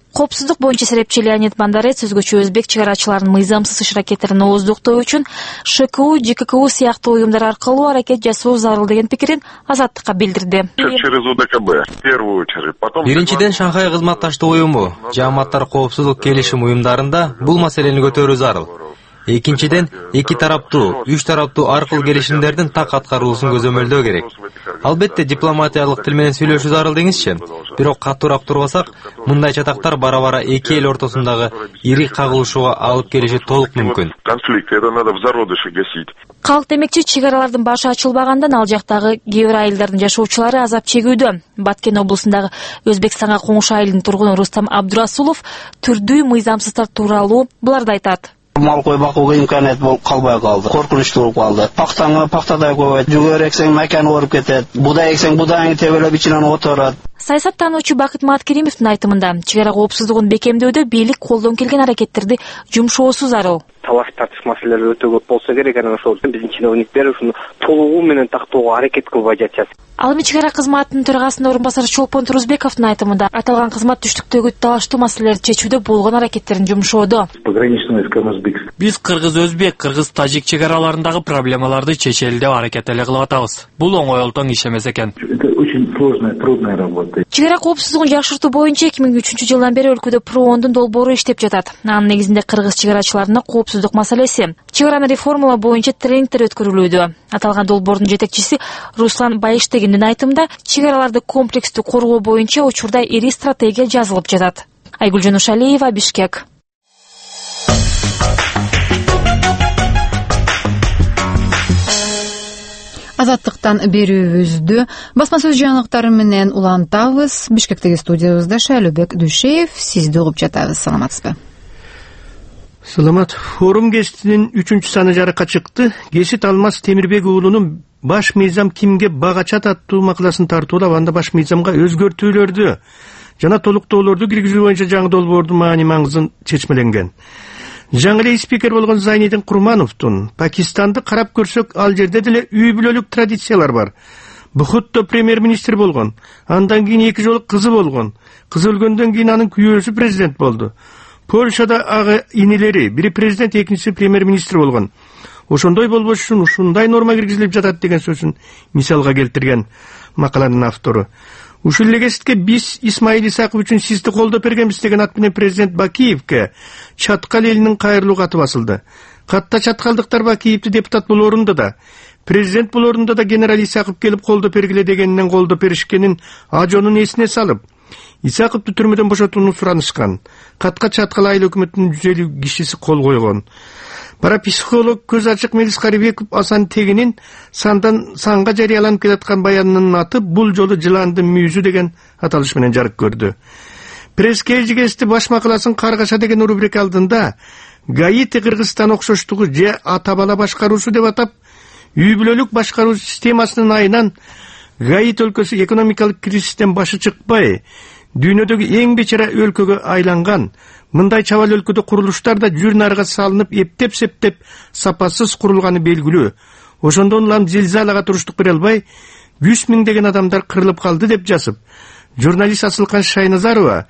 Коопсуздук боюнча серепчи Леонид Бандарец өзгөчө өзбек чек арачыларынын мыйзамсыз иш аракеттерин ооздуктоо үчүн ШКУ, ЖККУ сыяктуу уюмдар аркылуу аракет жасоо зарыл деген пикирин Азаттыкка билдирди. Через УДКБ в первую очередь. Потом Биринчиден Шанхай кызматташтык уюму, жааматтар коопсуздук келишим уюмдарында бул маселени көтөрүү зарыл. Экинчиден, эки тараптуу, үч тараптуу аркылуу келишимдердин так аткарылуусун көзөмөлдөө керек. Албетте дипломатиялык тил менен сүйлөшүү зарыл деңизчи. Бирок катуураак турбасак, мындай чатактар бара-бара эки эл ортосундагы ири кагылышууга алып келиши толук мүмкүн. Конфликт это надо в зародыше гасить. Калк демекчи, чек аралардын башы ачылбагандан ал жактагы кээ бир айылдардын жашоочулары азап чегүүдө. Баткен облусундагы Өзбекстанга коңшу айылдын тургуну Рустам Абдурасулов түрдүү мыйзамсыздар тууралуу буларды айтат. Мал кой бакууга имканет болуп калбай калды. Коркунучтуу болуп калды. Пактаңы пактадай көбөйт, жүгөр эксең макан ооруп кетет. Будай эксең будайыңы тебелеп ичинен отурат. Саясаттануучу Бакыт Маткеримовдун айтымында, чек ара коопсуздугун бекемдөөдө бийлик колдон келген аракеттерди жумшоосу зарыл. Талаш тартыш маселелер өтө көп болсо керек, анан ошол биздин чиновниктер ушуну толугу менен тактоого аракет кылбай жатышат. Ал эми чек ара кызматынын төрагасынын орун басары Чолпон Турузбековдун айтымында, аталган кызмат түштүктөгү талаштуу маселелерди чечүүдө болгон аракеттерин жумшоодо. Биз кыргыз-өзбек, кыргыз-тажик чек араларындагы проблемаларды чечели деп аракет эле кылып атабыз. Бул оңойлтоң иш эмес экен. Чек ара коопсуздугун жакшыртуу боюнча эки миң үчүнчү жылдан бери өлкөдө Проондун долбоору иштеп жатат. Анын негизинде кыргыз чек арачыларына коопсуздук маселеси, чек араны реформалоо боюнча тренингдер өткөрүлүүдө. Аталган долбоордун жетекчиси Руслан Байыштегиндин айтымында, чек араларды комплекстүү коргоо боюнча учурда ири стратегия жазылып жатат. Айгүл Жанушалиева, Бишкек. Азаттыктан берүүбүздү басма сөз жаңылыктары менен улантабыз. Бишкектеги студиябызда Шайлөбек Дүшеев, сизди угуп жатабыз. Саламатсызбы? Саламат. Форум гезитинин үчүнчү саны жарыкка чыкты. Гезит Алмаз Темирбек уулунун баш мыйзам кимге багачат аттуу макаласын тартуулап, анда баш мыйзамга өзгөртүүлөрдү жана толуктоолорду киргизүү боюнча жаңы долбоордун маани маңызын чечмеленген. Жаңы эле спикер болгон Зайнидин Курмановдун Пакистанды карап көрсөк, ал жерде деле үй бүлөлүк традициялар бар. Бухутто премьер-министр болгон, андан кийин эки жолу кызы болгон. Кызы өлгөндөн кийин анын күйөөсү президент болду. Польшада ага инилери, бири президент, экинчиси премьер-министр болгон. Ошондой болбош үчүн ушундай норма киргизилип жатат деген сөзүн мисалга келтирген макаланын автору. Ушул эле гезитке биз Исмаил Исаков үчүн сизди колдоп бергенбиз деген ат менен президент Бакиевке Чаткал элинин кайрылуу каты басылды. Катта чаткалдыктар Бакиевди депутат болоорунда да, президент болоорунда да генерал Исаков келип колдоп бергиле дегенинен колдоп беришкенин ажонун эсине салып, Исаковду түрмөдөн бошотууну суранышкан. Катка Чаткал айыл өкмөтүнүн жүз элүү кишиси кол койгон. Парапсихолог көз ачык Мелис Карибеков Асан Тегинин сандан санга жарыяланып келаткан баянынын аты бул жолу жыландын мүйүзү деген аталыш менен жарык көрдү. Пресс-кежи гезити баш макаласын Каргаша деген рубрика алдында Гаити Кыргызстан окшоштугу же ата бала башкаруусу деп атап, үй бүлөлүк башкаруу системасынын айынан Гаити өлкөсү экономикалык кризистен башы чыкпай, дүйнөдөгү эң бечара өлкөгө айланган. Мындай чабал өлкөдө курулуштар да жүр нарга салынып, эптеп-септеп сапасыз курулганы белгилүү. Ошондон улам зилзалага туруштук бере албай, жүз миңдеген адамдар кырылып калды деп жазып, журналист Асылкан Шайназарова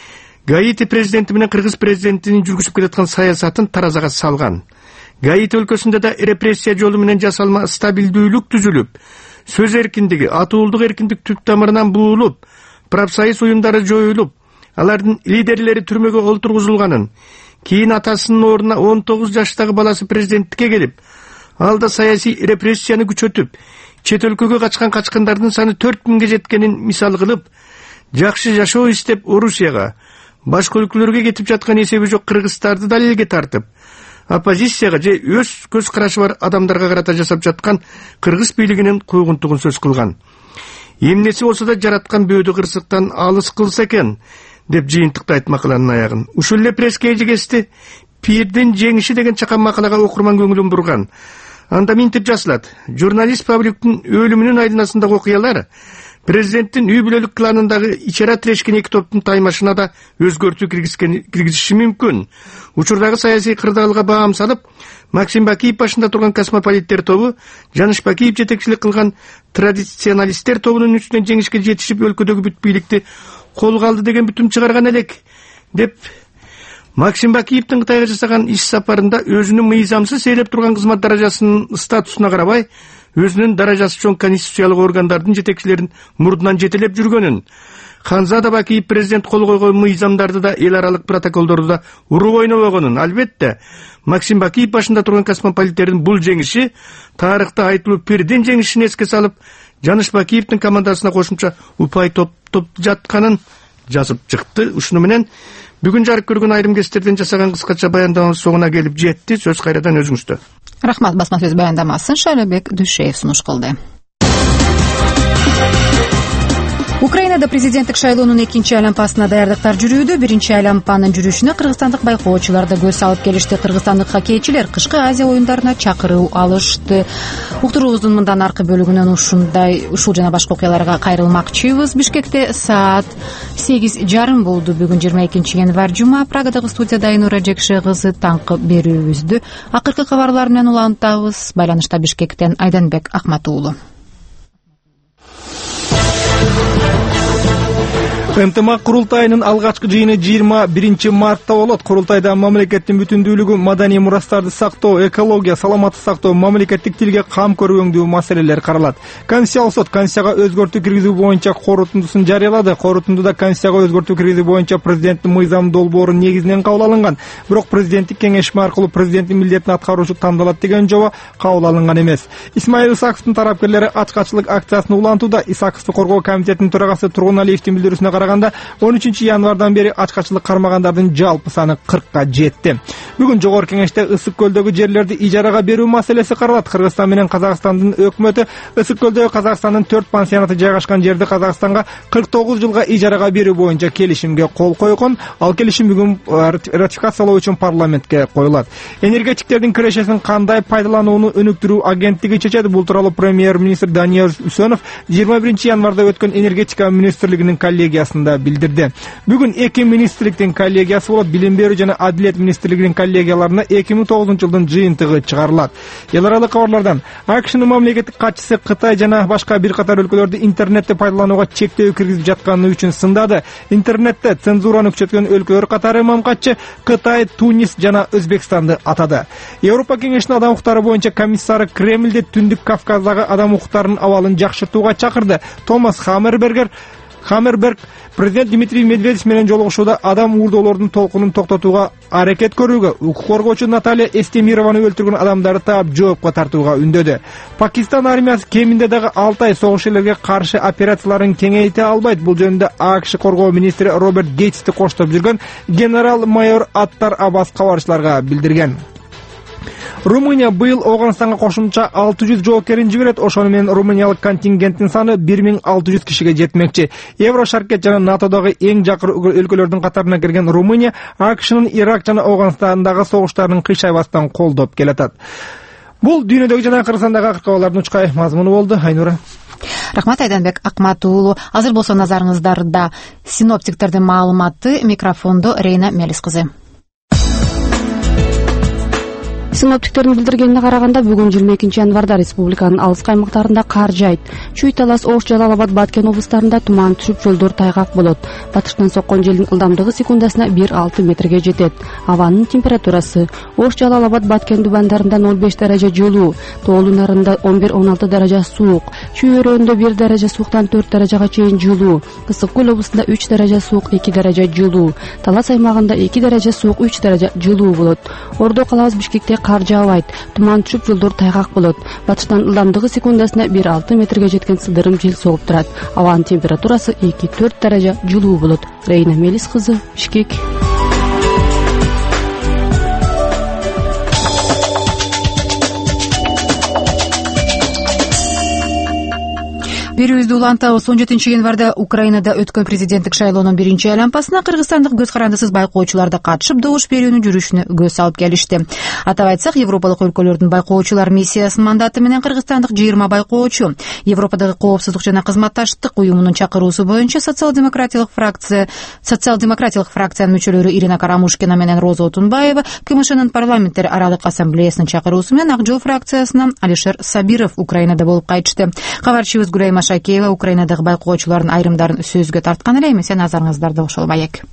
Гаити президенти менен кыргыз президентинин жүргүзүп келаткан саясатын таразага салган. Гаити өлкөсүндө да репрессия жолу менен жасалма стабилдүүлүк түзүлүп, сөз эркиндиги, атуулдук эркиндик түп тамырынан буулуп, профсоюз уюмдары жоюлуп, алардын лидерлери түрмөгө олтургузулганын, кийин атасынын ордуна он тогуз жаштагы баласы президенттикке келип, алда саясий репрессияны күчөтүп, чет өлкөгө качкан качкындардын саны төрт миңге жеткенин мисал кылып, жакшы жашоо истеп Орусияга, башка өлкөлөргө кетип жаткан эсеби жок кыргыздарды далилге тартып, оппозицияга же өз көз карашы бар адамдарга карата жасап жаткан кыргыз бийлигинин куйгунтугун сөз кылган. Эмнеси болсо да жараткан бөөдө кырсыктан алыс кылса экен деп жыйынтыктайт макаланын аягын. Ушул эле пресс-кежи гезити Пирдин жеңиши деген чакан макалага окурман көңүлүн бурган. Анда минтип жазылат: журналист Павлюктун өлүмүнүн айланасындагы окуялар президенттин үй бүлөлүк кланындагы ичара тирешкен эки топтун таймашына да өзгөртүү киргизиши мүмкүн. Учурдагы саясий кырдаалга баам салып, Максим Бакиев башында турган космополиттер тобу, Жаныш Бакиев жетекчилик кылган традиционалисттер тобунун үстүнөн жеңишке жетишип өлкөдөгү бүт бийликти колго алды деген бүтүм чыгарган элек. деп Максим Бакиевдин Кытайга жасаган иш сапарында өзүнүн мыйзамсыз ээлеп турган кызмат даражасынын статусуна карабай, өзүнүн даражасы чоң конституциялык органдардын жетекчилерин мурдунан жетелеп жүргөнүн, Ханзада Бакиев президент кол койгон мыйзамдарды да, эл аралык протоколдорду да уруп ойнобогонун, албетте, Максим Бакиев башында турган космополиттердин бул жеңиши тарыхта айтылуу бирден жеңишин эске салып, Жаныш Бакиевдин командасына кошумча упай топтоп жатканын жазып чыкты. Ушуну менен бүгүн жарык көргөн айрым кестерден жасаган кыскача баяндамабыз соңуна келип жетти. Сөз кайрадан өзүңүздө. Рахмат. Басма сөз баяндамасын Шайлебек Дүшеев сунуш кылды. Украинада президенттик шайлоонун экинчи айлампасына даярдыктар жүрүүдө. Биринчи айлампанын жүрүшүнө кыргызстандык байкоочулар да көз салып келишти. Кыргызстандык хоккейчилер кышкы Азия оюндарына чакыруу алышты. Уктуруубуздун мындан аркы бөлүгүнөн ушундай ушул жана башка окуяларга кайрылмакчыбыз. Бишкекте саат сегиз жарым болду. Бүгүн жыйырма экинчи январь жума. Прагадагы студияда Айнура Жекше кызы таңкы берүүбүздү акыркы кабарлар менен улантабыз. Байланышта Бишкектен Айданбек Акматуулу. ынтымак курултайынын алгачкы жыйыны жыйырма биринчи мартта болот. Курултайда мамлекеттин бүтүндүүлүгү, маданий мурастарды сактоо, экология, саламаттык сактоо, мамлекеттик тилге кам көргөңдүү маселелер каралат. Конституциялык сот Конституцияга өзгөртүү киргизүү боюнча корутундусун жарыялады. Корутундуда Конституцияга өзгөртүү киргизүү боюнча президенттин мыйзам долбоору негизинен кабыл алынган. Бирок президенттик кеңешме аркылуу президенттин милдетин аткаруучу тандалат деген жоба кабыл алынган эмес. Исмаил Исаковдун тарапкерлери ачкачылык акциясын улантууда. Исаковду коргоо комитетинин төрагасы Тургуналиевдин билдирүүсүнө караганда он үчүнчү январдан бери ачкачылык кармагандардын жалпы саны кыркка жетти. Бүгүн жогорку кеңеште Ысык көлдөгү жерлерди ижарага берүү маселеси каралат. Кыргызстан менен Казакстандын өкмөтү Ысык көлдөгү Казакстандын төрт пансионаты жайгашкан жерди Казакстанга кырк тогуз жылга ижарага берүү боюнча келишимге кол койгон. Ал келишим бүгүн ратификациялоо үчүн парламентке коюлат. Энергетиктердин кирешесин кандай пайдаланууну өнүктүрүү агенттиги чечет. Бул тууралуу премьер-министр Данияр Үсөнов жыйырма биринчи январда өткөн энергетика министрлигинин коллегиясында билдирди. Бүгүн эки министрликтин коллегиясы болот. Билим берүү жана Адилет министрлигинин коллегияларына эки миң тогузунчу жылдын жыйынтыгы чыгарылат. Эл аралык кабарлардан АКШнын мамлекеттик катчысы Кытай жана башка бир катар өлкөлөрдү интернетти пайдаланууга чектөө киргизип жатканы үчүн сындады. Интернетте цензураны күчөткөн өлкөлөр катары мамкатчы Кытай, Тунис жана Өзбекстанды атады. Европа кеңешинин адам укуктары боюнча комиссары Кремльде Түндүк Кавказдагы адам укуктарынын абалын жакшыртууга чакырды. Томас Хаммербергер Хаммерберг президент Дмитрий Медведев менен жолугушууда адам уурдоолордун толкунун токтотууга аракет көрүүгө, укук коргоочу Наталья Эстемированы өлтүргөн адамдарды таап жоопко тартууга үндөдү. Пакистан армиясы кеминде дагы алты ай согуш элерге каршы операцияларын кеңейте албайт. Бул жөнүндө АКШ коргоо министри Роберт Гейтсти коштоп жүргөн генерал-майор Аттар Аббас кабарчыларга билдирген. Румыния быйыл Ооганстанга кошумча алты жүз жоокерин жиберет. Ошону менен румыниялык контингенттин саны бир миң алты жүз кишиге жетмекчи. Еврошаркет жана НАТОдогу эң жакын өлкөлөрдүн катарына кирген Румыния АКШнын Ирак жана Ооганстандагы согуштарын кыйшайбастан колдоп келатат. Бул дүйнөдөгү жана Кыргызстандагы акыркы кабарлардын учкай мазмуну болду. Айнура. Рахмат, Айданбек Акматуулу. Азыр болсо назарыңыздарда синоптиктердин маалыматы. Микрофондо Рейна Мелис кызы. Синоптиктердин билдиргенине караганда бүгүн жыйырма экинчи январда республиканын алыскы аймактарында кар жайт. Чүй Талас, Ош, Жалал Абад, Баткен облустарында туман түшүп, жолдор тайгак болот. Батыштан соккон желдин ылдамдыгы секундасына бир алты метрге жетет. Абанын температурасы: Ош, Жалал Абад, Баткен дубандарында ноль беш даража жылуу, Тоолу нарында он бир он алты даража суук, Чүй өрөөндө бир даража сууктан төрт даражага чейин жылуу, Ысык көл облусунда үч даража суук, эки даража жылуу, Талас аймагында эки даража суук, үч даража жылуу болот. Ордо калабыз Бишкекте кар жаабайт, туман түшүп, жолдор тайгак болот. Батыштан ылдамдыгы секундасына бир алты метрге жеткен сыдырым жел согуп турат. Абанын температурасы эки төрт даража жылуу болот. Рейна Мелис кызы, Бишкек. Берүүбүздү улантабыз. он жетинчи январда Украинада өткөн президенттик шайлоонун биринчи айлампасына кыргызстандык көз карандысыз байкоочулар да катышып, добуш берүүнүн жүрүшүнө көз салып келишти. Атап айтсак, европалык өлкөлөрдүн байкоочулар миссиясынын мандаты менен кыргызстандык жыйырма байкоочу Европадагы коопсуздук жана кызматташтык уюмунун чакыруусу боюнча социал-демократиялык фракция социал-демократиялык фракциянын мүчөлөрү Ирина Карамушкина менен Роза Отунбаева, КМШнын парламенттер аралык ассамблеясынын чакыруусу менен Ак жол фракциясынан Алишер Сабиров Украинада болуп кайтышты. Кабарчыбыз Гүлайма Шакеева Украинадагы байкоочулардын айрымдарын сөзгө тарткан эле. Эмесе назарыңыздарда ошол маек.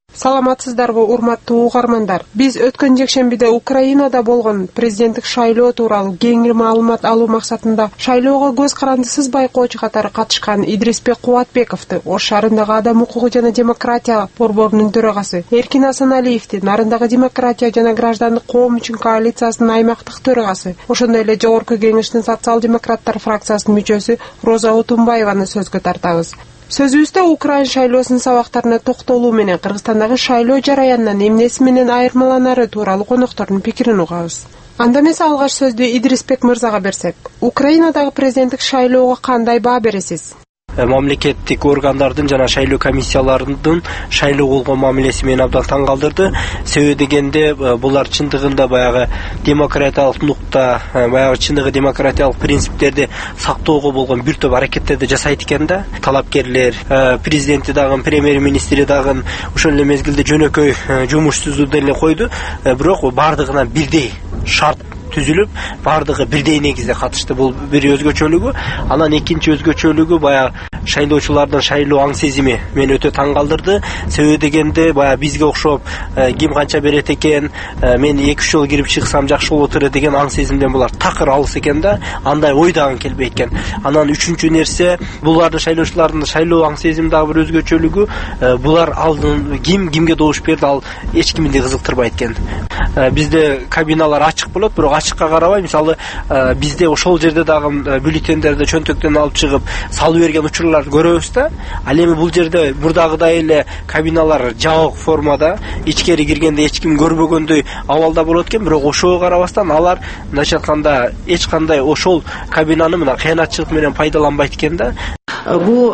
Саламатсыздарбы, урматтуу угармандар. Биз өткөн жекшембиде Украинада болгон президенттик шайлоо тууралуу кеңири маалымат алуу максатында шайлоого көз карандысыз байкоочу катары катышкан Идрисбек Кубатбековду, Ош шаарындагы Адам укугу жана демократия борборунун төрагасы, Эркин Асаналиевди, Нарындагы демократия жана граждандык коом үчүн коалициясынын аймактык төрагасы, ошондой эле Жогорку Кеңештин социал-демократтар фракциясынын мүчөсү Роза Утумбаеваны сөзгө тартабыз. Сөзүбүздө Украин шайлоосунун сабактарына токтолуу менен Кыргызстандагы шайлоо жараянынан эмнеси менен айырмаланары тууралуу коноктордун пикирин угабыз. Анда эмесе алгач сөздү Идрисбек мырзага берсек, Украинадагы президенттик шайлоого кандай баа бересиз? Мамлекеттик органдардын жана шайлоо комиссияларынын шайлоо болгон мамилеси мени абдан таң калтырды. Себеби дегенде булар чындыгында баягы демократиялык нукта, баягы чындыгы демократиялык принциптерди сактоого болгон бир топ аракеттерди жасайт экен да. Талапкерлер, президенти дагы, премьер-министри дагы ошол эле мезгилде жөнөкөй жумуш түзүү деле койду. Бирок бардыгына бирдей шарт түзүлүп, бардыгы бирдей негизде катышты. Бул бир өзгөчөлүгү. Анан экинчи өзгөчөлүгү баягы шайлоочулардын шайлоо аң сезими мени өтө таң калтырды. Себеби дегенде баягы бизге окшоп ким канча берет экен, мен эки үч жол кирип чыксам жакшы болот эле деген аң сезимден булар такыр алыс экен да. Андай ой дагы келбейт экен. Анан үчүнчү нерсе, булардын шайлоочулардын шайлоо аң сезими дагы бир өзгөчөлүгү, булар алдын ким кимге добуш берди, ал эч кимди кызыктырбайт экен. Бизде кабиналар ачык болот, бирок ачыкка карабай, мисалы бизде ошол жерде дагы бюллетендерди чөнтөктөн алып чыгып салып берген учурларды көрөбүз да. Ал эми бул жерде мурдагыдай эле кабиналар жабык формада, ичкери киргенде эч ким көрбөгөндөй абалда болот экен, бирок ошого карабастан алар мындайча айтканда эч кандай ошол кабинаны мына кыянатчылык менен пайдаланбайт экен да. Бу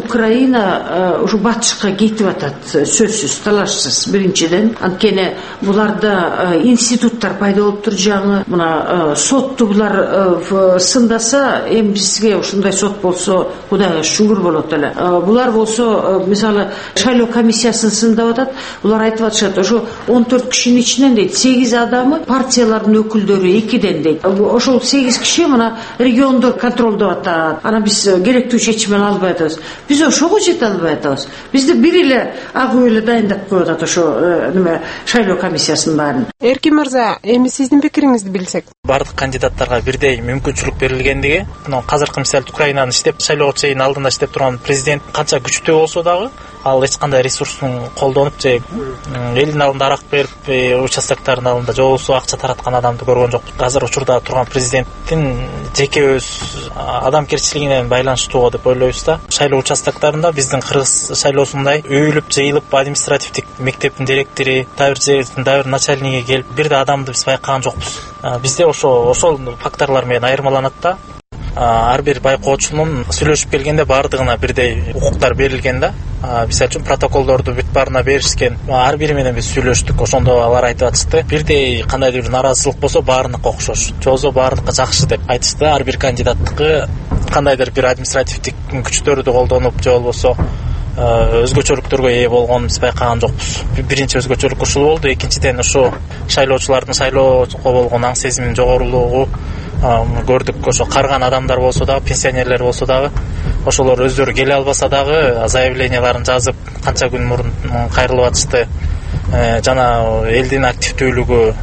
Украина ушу батышка кетип атат, сөзсүз, талашсыз. Биринчиден, анткени буларда институттар пайда болуп тур, жаңы мына сотту булар сындаса, эми бизге ушундай сот болсо, Кудайга шүгүр болот эле. Булар болсо, мисалы, шайлоо комиссиясын сындап атат, булар айтып атышат, ошо он төрт кишинин ичинен дейт, сегиз адамы партиялардын өкүлдөрү экиден дейт. Ошол сегиз киши мына региондор контролдоп атат. Анан биз керектүү чечим албай атабыз. Биз ошого жете албай атабыз. Бизди бир эле агуу эле дайындап коюп атат ошо неме шайлоо комиссиясынын баарын. Эркин мырза, эми сиздин пикириңизди билсек. Бардык кандидаттарга бирдей мүмкүнчүлүк берилгендиги, мына азыркы мисалы Украинанын иштеп шайлоого чейин алдында иштеп турган президент канча күчтүү болсо дагы, ал эч кандай ресурстун колдонуп же элдин алдында арак берип, участоктардын алдында же болбосо акча тараткан адамды көргөн жокпуз. Азыр учурда турган президенттин жеке өз адамгерчилигине байланыштуу деп ойлойбуз да. Шайлоо участоктарында биздин кыргыз шайлоосундай өйүлүп, жыйылып административдик мектептин директору, дайыр жердин дайыр начальниги келип бир да адамды биз байкаган жокпуз. Бизде ошо ошол факторлор менен айырмаланат да. Ар бир байкоочунун сүйлөшүп келгенде бардыгына бирдей укуктар берилген да. Мисалы үчүн протоколдорду бүт баарына беришкен. Ар бири менен биз сүйлөштүк. Ошондо алар айтып атышты, бирдей кандайдыр бир наразычылык болсо баарыныкы окшош, же болбосо баарыныкы жакшы деп айтышты. Ар бир кандидаттыкы кандайдыр бир административдик күчтөрдү колдонуп же болбосо өзгөчөлүктөргө ээ болгонун биз байкаган жокпуз. Биринчи өзгөчөлүк ушул болду. Экинчиден ушу шайлоочулардын шайлоого болгон аң сезиминин жогорулугу көрдүк. Ошо карган адамдар болсо дагы, пенсионерлер болсо дагы, ошолор өздөрү келе албаса дагы заявленияларын жазып канча күн мурун кайрылып атышты. Жана элдин активдүүлүгү,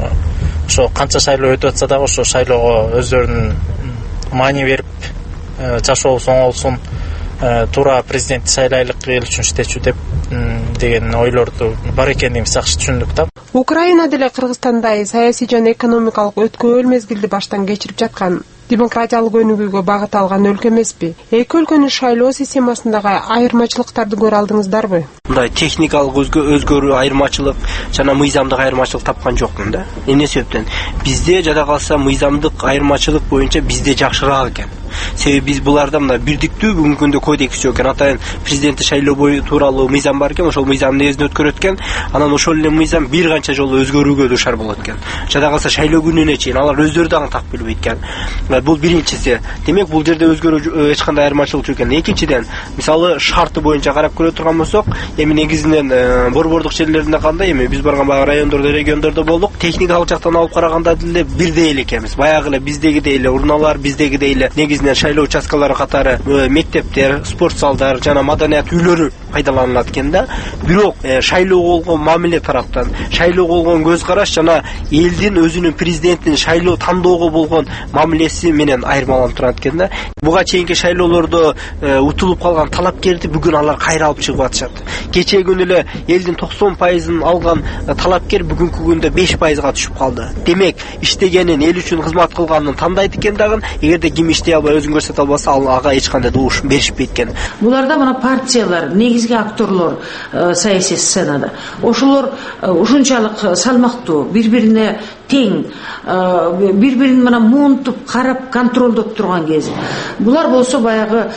ошо канча шайлоо өтүп атса дагы ошо шайлоого өздөрүнүн маани берип жашообуз оңолсун, туура президентти шайлайлык, эл үчүн иштечү деп деген ойлорду бар экенин биз жакшы түшүндүк да. Украина деле Кыргызстандай саясий жана экономикалык өткөөл мезгилди баштан кечирип жаткан демократиялык өнүгүүгө багыт алган өлкө эмеспи? Эки өлкөнүн шайлоо системасындагы айырмачылыктарды көрө алдыңыздарбы? Мындай техникалык өзгөрүү, айырмачылык жана мыйзамдык айырмачылык тапкан жокмун да. Эмне себептен? Бизде жада калса мыйзамдык айырмачылык боюнча бизде жакшыраак экен. Себеби биз буларда мына бирдиктүү бүгүнкү күндө кодекс жок экен. Атайын президенттик шайлоо бою тууралуу мыйзам бар экен, ошол мыйзамдын негизинде өткөрөт экен. Анан ошол эле мыйзам бир канча жолу өзгөрүүгө дуушар болот экен. Жада калса шайлоо күнүнө чейин алар өздөрү дагы так билбейт экен. Бул биринчиси. Демек бул жерде өзгөрүү эч кандай айырмачылык жок экен. Экинчиден, мисалы шарты боюнча карап көрө турган болсок, эми негизинен борбордук жерлеринде кандай, эми биз барган баягы райондордо, региондордо болдук. Техникалык жактан алып караганда деле бирдей эле экенбиз. Баягы эле биздегидей эле урналар, биздегидей эле негизинен шайлоо участкалары катары мектептер, спорт залдар жана маданият үйлөрү пайдаланылат экен да. Бирок шайлоого болгон мамиле тараптан, шайлоого болгон көз караш жана элдин өзүнүн президентин шайлоо тандоого болгон мамилеси менен айырмаланып турат экен да. Буга чейинки шайлоолордо утулуп калган талапкерди бүгүн алар кайра алып чыгып атышат. Кечээ күнү эле элдин токсон пайызын алган талапкер бүгүнкү күндө беш пайызга түшүп калды. Демек, иштегенин, эл үчүн кызмат кылганын тандайт экен дагы, эгерде ким иштей албай өзүн көрсөтө албаса, ал ага эч кандай добуш беришпейт экен. Буларда мына партиялар, негизги акторлор саясий сценада. Ошолор ушунчалык салмактуу, бири-бирине тең, бири-бирин мына монтуп, карап, контролдоп турган кез. Булар болсо баягы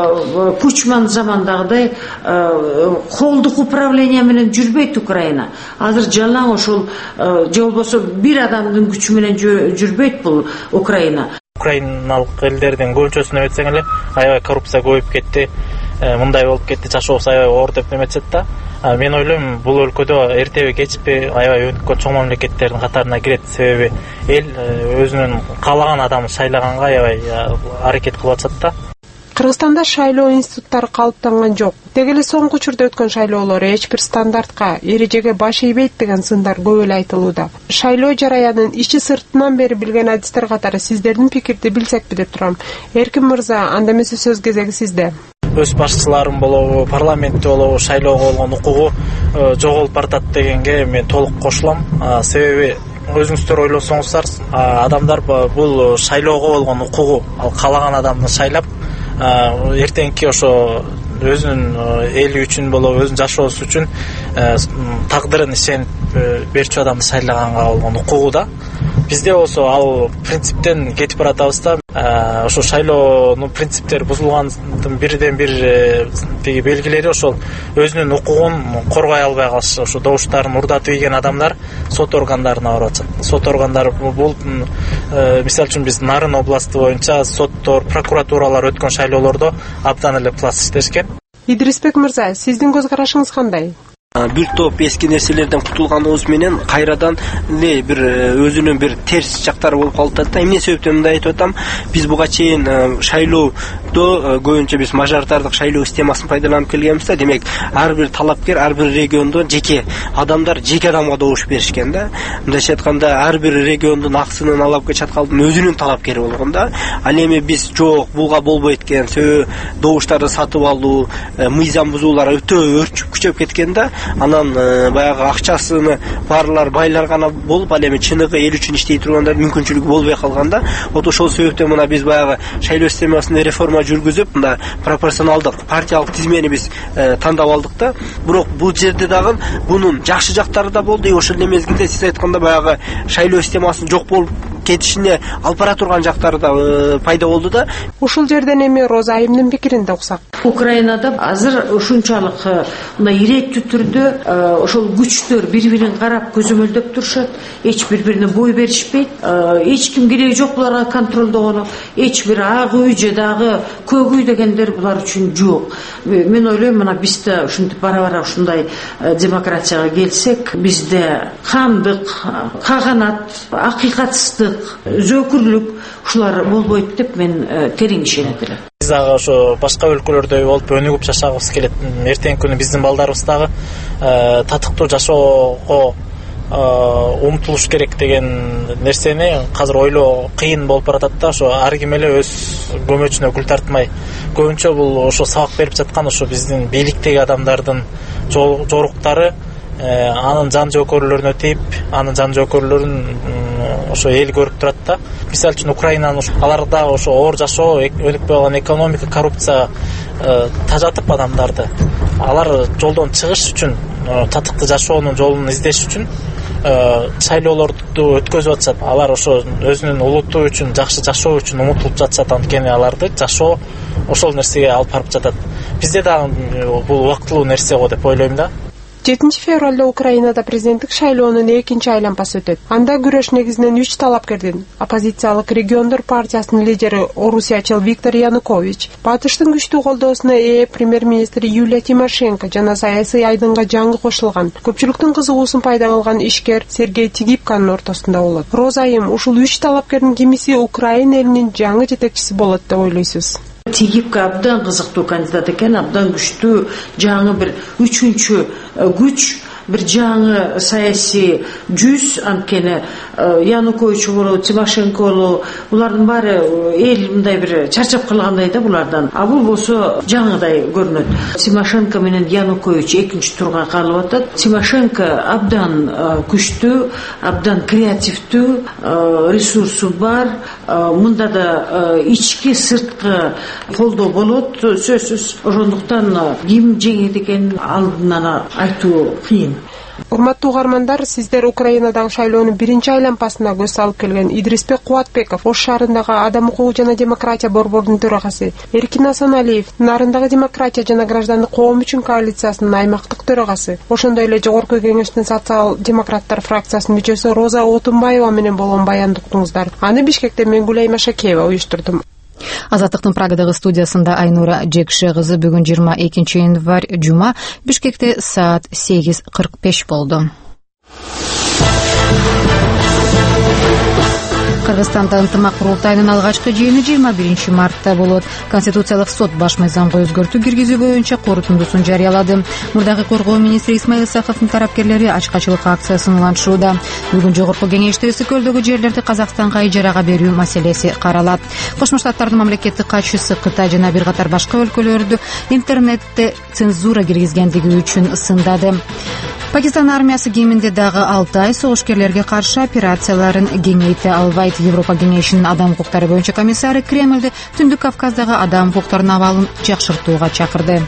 Кучман замандагыдай колдук управление менен жүрбөйт Украина. Азыр жалаң ошол же болбосо бир адамдын күчү менен жүрбөйт бул Украина. Украиналык элдердин көбүнчөсүнө айтсаң эле аябай коррупция көбөйүп кетти, мындай болуп кетти, жашообуз аябай оор деп эметет да. Мен ойлойм, бул өлкөдө эртеби кечпи аябай өнүккөн чоң мамлекеттердин катарына кирет. Себеби эл өзүнүн каалаган адамын шайлаганга аябай аракет кылып атат да. Кыргызстанда шайлоо институттары калыптанган жок. Деги эле соңку учурда өткөн шайлоолор эч бир стандартка, эрежеге баш ийбейт деген сындар көп эле айтылууда. Шайлоо жараянын ичи сыртынан бери билген адистер катары сиздердин пикирди билсекпи деп турам. Эркин мырза, анда эмесе сөз кезеги сизде. Өз башчыларым болобу, парламентте болобу шайлоого болгон укугу жоголуп баратат дегенге мен толук кошулам. Себеби өзүңүздөр ойлосоңуздар, адамдар бул шайлоого болгон укугу, ал каалаган адамды шайлап, эртеңки ошо өзүнүн эли үчүн болобу, өзүнүн жашоосу үчүн тагдырын ишенип берчү адамды шайлаганга болгон укугу да. Бизде болсо ал принциптен кетип баратабыз да. Ошо шайлоонун принциптери бузулгандын бирден бир тиги белгилери ошол өзүнүн укугун коргой албай калышы. Ошо добуштарын урдатып ийген адамдар сот органдарына барып атышат. Сот органдары бул мисалы үчүн биз Нарын областы боюнча соттор, прокуратуралар өткөн шайлоолордо абдан эле пласт иштешкен. Идрисбек мырза, сиздин көз карашыңыз кандай? Бир топ эски нерселерден кутулганыбыз менен кайрадан эле бир өзүнүн бир терс жактары болуп калып атат да. Эмне себептен мындай айтып атам? Биз буга чейин шайлоодо көбүнчө биз мажоритардык шайлоо системасын пайдаланып келгенбиз да. Демек, ар бир талапкер, ар бир региондо жеке адамдар жеке адамга добуш беришкен да. Мындайча айтканда, ар бир региондун аксынын алапка чаткалдын өзүнүн талапкери болгон да. Ал эми биз жок, буга болбойт экен, себеби добуштарды сатып алуу, мыйзам бузуулар өтө өрчүп күчөп кеткен да. Анан баягы акчасыны барлар байлар гана болуп, ал эми чыныгы эл үчүн иштей тургандар мүмкүнчүлүгү болбой калганда, вот ошол себептен мына биз баягы шайлоо системасына реформа жүргүзүп, мында пропорционалдык партиялык тизмени биз тандап алдык да. Бирок бул жерде дагы бунун жакшы жактары да болду. Ошол эле мезгилде сиз айтканда баягы шайлоо системасынын жок болуп кетишине алып бара турган жактары да пайда болду да. Ушул жерден эми Роза Айымдын пикирин да уксак. Украинада азыр ушунчалык мына иреттүү түрдө ошол күчтөр бири-бирин карап көзөмөлдөп турушат, эч бири-бирине бой беришпейт, эч ким кереги жок буларга контролдогону, эч бир ак үй же дагы көк үй дегендер булар үчүн жок. Мен ойлойм, мына бизде ушинтип бара-бара ушундай демократияга келсек, бизде кандык, каганат, акыйкатсыздык, зөөкүрлүк ушулар болбойт деп мен терең ишенет элем. Биз дагы ошо башка өлкөлөрдөй болуп өнүгүп жашагыбыз келет. Эртеңки күнү биздин балдарыбыз дагы татыктуу жашоого умтулуш керек деген нерсени азыр ойлоо кыйын болуп баратат да. Ошо ар ким эле өз көмөчүнө гүл тартмай, көбүнчө бул ошо сабак берип жаткан ошо биздин бийликтеги адамдардын жоруктары анын жан жөөкөрлөрүнө тийип, анын жан жөөкөрлөрүн ошо эл көрүп турат да. Мисалы үчүн Украинанын аларда ошо оор жашоо, өнүкпөй калган экономика, коррупция тажатып адамдарды. Алар жолдон чыгыш үчүн, татыктуу жашоонун жолун издеш үчүн шайлоолорду өткөзүп атышат. Алар ошо өзүнүн улуту үчүн, жакшы жашоо үчүн умутулуп жатышат. Анткени аларды жашоо ошол нерсеге алып барып жатат. Бизде дагы бул убактылуу нерсе го деп ойлойм да. жетинчи февралда Украинада президенттик шайлоонун экинчи айланпасы өтөт. Анда күрөш негизинен үч талапкердин оппозициялык региондор партиясынын лидери орусиячыл Виктор Янукович, батыштын күчтүү колдоосуна ээ премьер-министр Юлия Тимошенко жана саясий айдынга жаңы кошулган, көпчүлүктүн кызыгуусун пайда кылган ишкер Сергей Тигипканын ортосунда болот. Роза Айым, ушул үч талапкердин кимиси Украина элинин жаңы жетекчиси болот деп ойлойсуз? тигипке абдан кызыктуу кандидат экен, абдан күчтүү жаңы бир үчүнчү күч, бир жаңы саясий жүз. Анткени Янукович болобу, Тимошенко болобу, булардын баары эл мындай бир чарчап калгандай да булардан. А бул болсо жаңыдай көрүнөт. Тимошенко менен Янукович экинчи турга калып атат. Тимошенко абдан күчтүү, абдан креативдүү, ресурсу бар. Мында да ички сырткы колдоо болот, сөзсүз. Ошондуктан ким жеңет экенин алдынан айтуу кыйын. Урматтуу угармандар, сиздер Украинадагы шайлоонун биринчи айланпасына көз салып келген Идрисбек Кубатбеков, Ош шаарындагы Адам укугу жана демократия борборунун төрагасы, Эркин Асаналиев, Нарындагы демократия жана граждандык коом үчүн коалициясынын аймактык төрагасы, ошондой эле жогорку кеңештин социал-демократтар фракциясынын мүчөсү Роза Отунбаева менен болгон баянды уктуңуздар. Аны Бишкектен мен Гулай Машакеева уюштурдум. Азаттыктын Прагадагы студиясында Айнура Жекше кызы. Бүгүн жыйырма экинчи январь жума, Бишкекте саат сегиз кырк беш болду. Кыргызстанда ынтымак курултайынын алгачкы жыйыны жыйырма биринчи мартта болот. Конституциялык сот баш мыйзамга өзгөртүү киргизүү боюнча корутундусун жарыялады. Мурдагы коргоо министри Исмаил Исаховдун тарапкерлери ачкачылык акциясын улантышууда. Бүгүн жогорку кеңеште ысык көлдөгү жерлерди Казакстанга ижарага берүү маселеси каралат. Кошмо Штаттардын мамлекеттик катчысы Кытай жана бир катар башка өлкөлөрдү интернетте цензура киргизгендиги үчүн сындады. Пакистан армиясы кеминде дагы алты ай согушкерлерге каршы операцияларын кеңейте албайт. Европа кеңешинин адам укуктары боюнча комиссары Кремльде Түндүк Кавказдагы адам укуктарынын абалын жакшыртууга чакырды.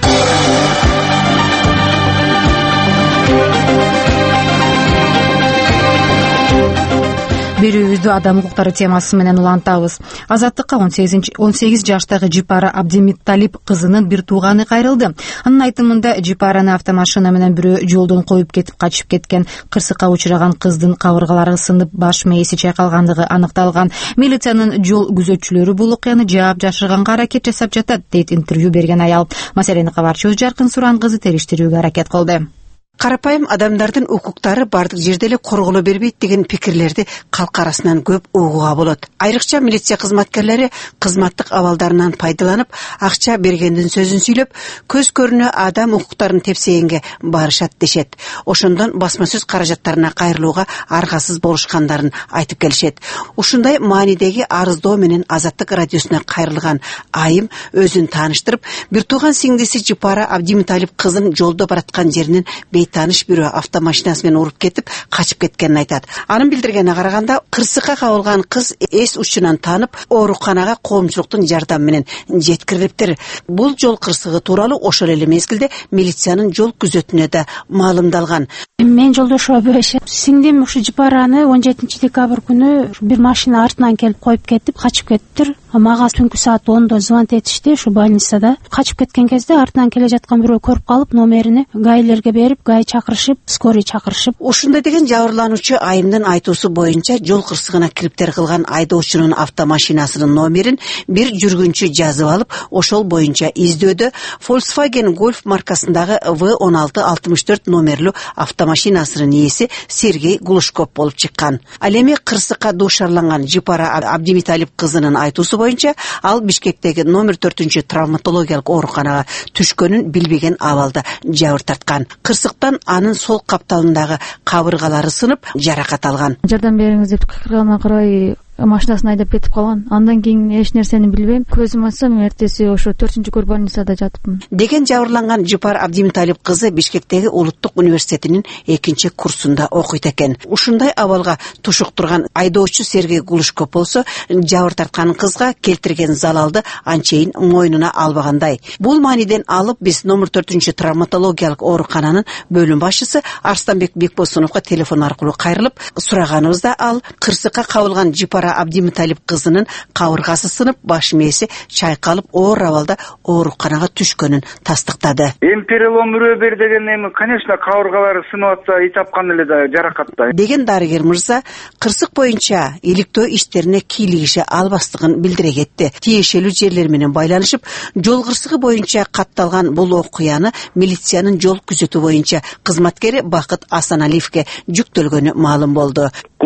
Берүүбүздү адам укуктары темасы менен улантабыз. Азаттыкка он сегиз жаштагы Жипара Абдимиталип кызынын бир тууганы кайрылды. Анын айтымында Жипараны автомашина менен бирөө жолдон коюп кетип качып кеткен. Кырсыкка учураган кыздын кабыргалары сынып, баш мээси чайкалгандыгы аныкталган. Милициянын жол күзөтчүлөрү бул окуяны жаап жашырганга аракет жасап жатат, дейт интервью берген аял. Маселени кабарчыбыз Жаркын Суран кызы териштирүүгө аракет кылды. Карапайым адамдардын укуктары бардык жерде эле корголо бербейт деген пикирлерди калк арасынан көп угууга болот. Айрыкча милиция кызматкерлери кызматтык абалдарынан пайдаланып, акча бергендин сөзүн сүйлөп, көз көрүнө адам укуктарын тепсегенге барышат дешет. Ошондон басма сөз каражаттарына кайрылууга аргасыз болушкандарын айтып келишет. Ушундай маанидеги арыздоо менен Азаттык радиосуна кайрылган айым өзүн тааныштырып, бир тууган сиңдиси Жипара Абдимиталип кызын жолдо бараткан жеринен таныш бирөө автомашинасы менен уруп кетип, качып кеткенин айтат. Анын билдиргенине караганда, кырсыкка кабылган кыз эс учунан таанып, ооруканага коомчулуктун жардамы менен жеткирилиптир. Бул жол кырсыгы тууралуу ошол эле мезгилде милициянын жол күзөтүнө да маалымдалган. Мен жолдошо Бөшө. Сиңдим ушу Жипараны он жетинчи декабрь күнү бир машина артынан келип коюп кетип, качып кетиптир. Мага түнкү саат ондо звонок этишти, ушу больницада. Качып кеткен кезде артынан келе жаткан бирөө көрүп калып, номерини гаилерге берип, гай чакырышып, скорый чакырышып. Ушундай деген жабырлануучу айымдын айтуусу боюнча жол кырсыгына кириптер кылган айдоочунун автомашинасынын номерин бир жүргүнчү жазып алып, ошол боюнча издөөдө Volkswagen Golf маркасындагы В он алты алтымыш төрт номерлүү автомашинасынын ээси Сергей Глушков болуп чыккан. Ал эми кырсыкка дуушарланган Жипара Абдимиталип кызынын айтуусу боюнча ал Бишкектеги номер төртүнчү травматологиялык ооруканага түшкөнүн билбеген абалда жабыр тарткан. Кырсыктан анын сол капталындагы кабыргалары сынып, жаракат алган. Жардам бериңиз деп кыргызганына карабай машинасын айдап кетип калган. Андан кийин эч нерсени билбейм. Көзүм ачсам эртеси ошо төртүнчү больницада жатыпмын. Деген жабырланган Жипар Абдимиталип кызы Бишкектеги Улуттук университетинин экинчи курсунда окуйт экен. Ушундай абалга тушуктурган айдоочу Сергей Глушков болсо, жабыр тарткан кызга келтирген залалды анчейин мойнуна албагандай. Бул мааниден алып, биз номер төртүнчү травматологиялык оорукананын бөлүм башчысы Арстанбек Бекбосуновго телефон аркылуу кайрылып, сураганыбызда ал кырсыкка кабылган Жипар Абдимиталип кызынын кабыргасы сынып, баш мээси чайкалып, оор абалда ооруканага түшкөнүн тастыктады. Эми перелом үрөбер деген эми, конечно, кабыргалары сынып атса, ий тапкан эле да жаракатта. Деген дарыгер мырза кырсык боюнча иликтөө иштерине кийлигише албастыгын билдире кетти. Тиешелүү жерлер менен байланышып, жол кырсыгы боюнча катталган бул окуяны милициянын жол күзөтүү боюнча кызматкери Бакыт Асаналиевге жүктөлгөнү маалым болду.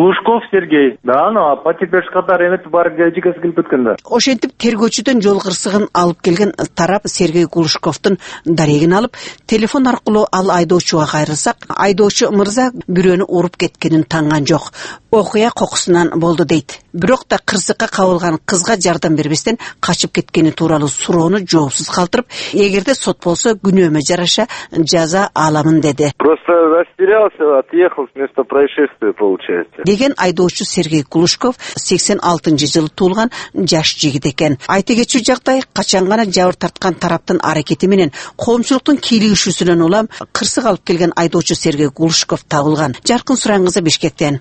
Глушков Сергей. Да, ну, по теперь катар эмет бар жигеси келип өткөн да. Ошентип тергөөчүдөн жол кырсыгын алып келген тарап Сергей Глушковдун дарегин алып, телефон аркылуу ал айдоочуга кайрылсак, айдоочу мырза бирөөнү уруп кеткенин танган жок. Окуя кокусунан болду дейт. Бирок да кырсыкка кабылган кызга жардам бербестен качып кеткени тууралуу суроону жоопсуз калтырып, эгерде сот болсо күнөөмө жараша жаза аламын деди. Просто растерялся, отъехал с места происшествия, получается. Деген айдоочу Сергей Глушков сексен алтынчы жылы туулган жаш жигит экен. Айта кетчү жагдай качан гана жабыр тарткан тараптын аракети менен коомчулуктун кийлигишүүсүнөн улам кырсык алып келген айдоочу Сергей Глушков табылган. Жаркын Суран кызы, Бишкектен.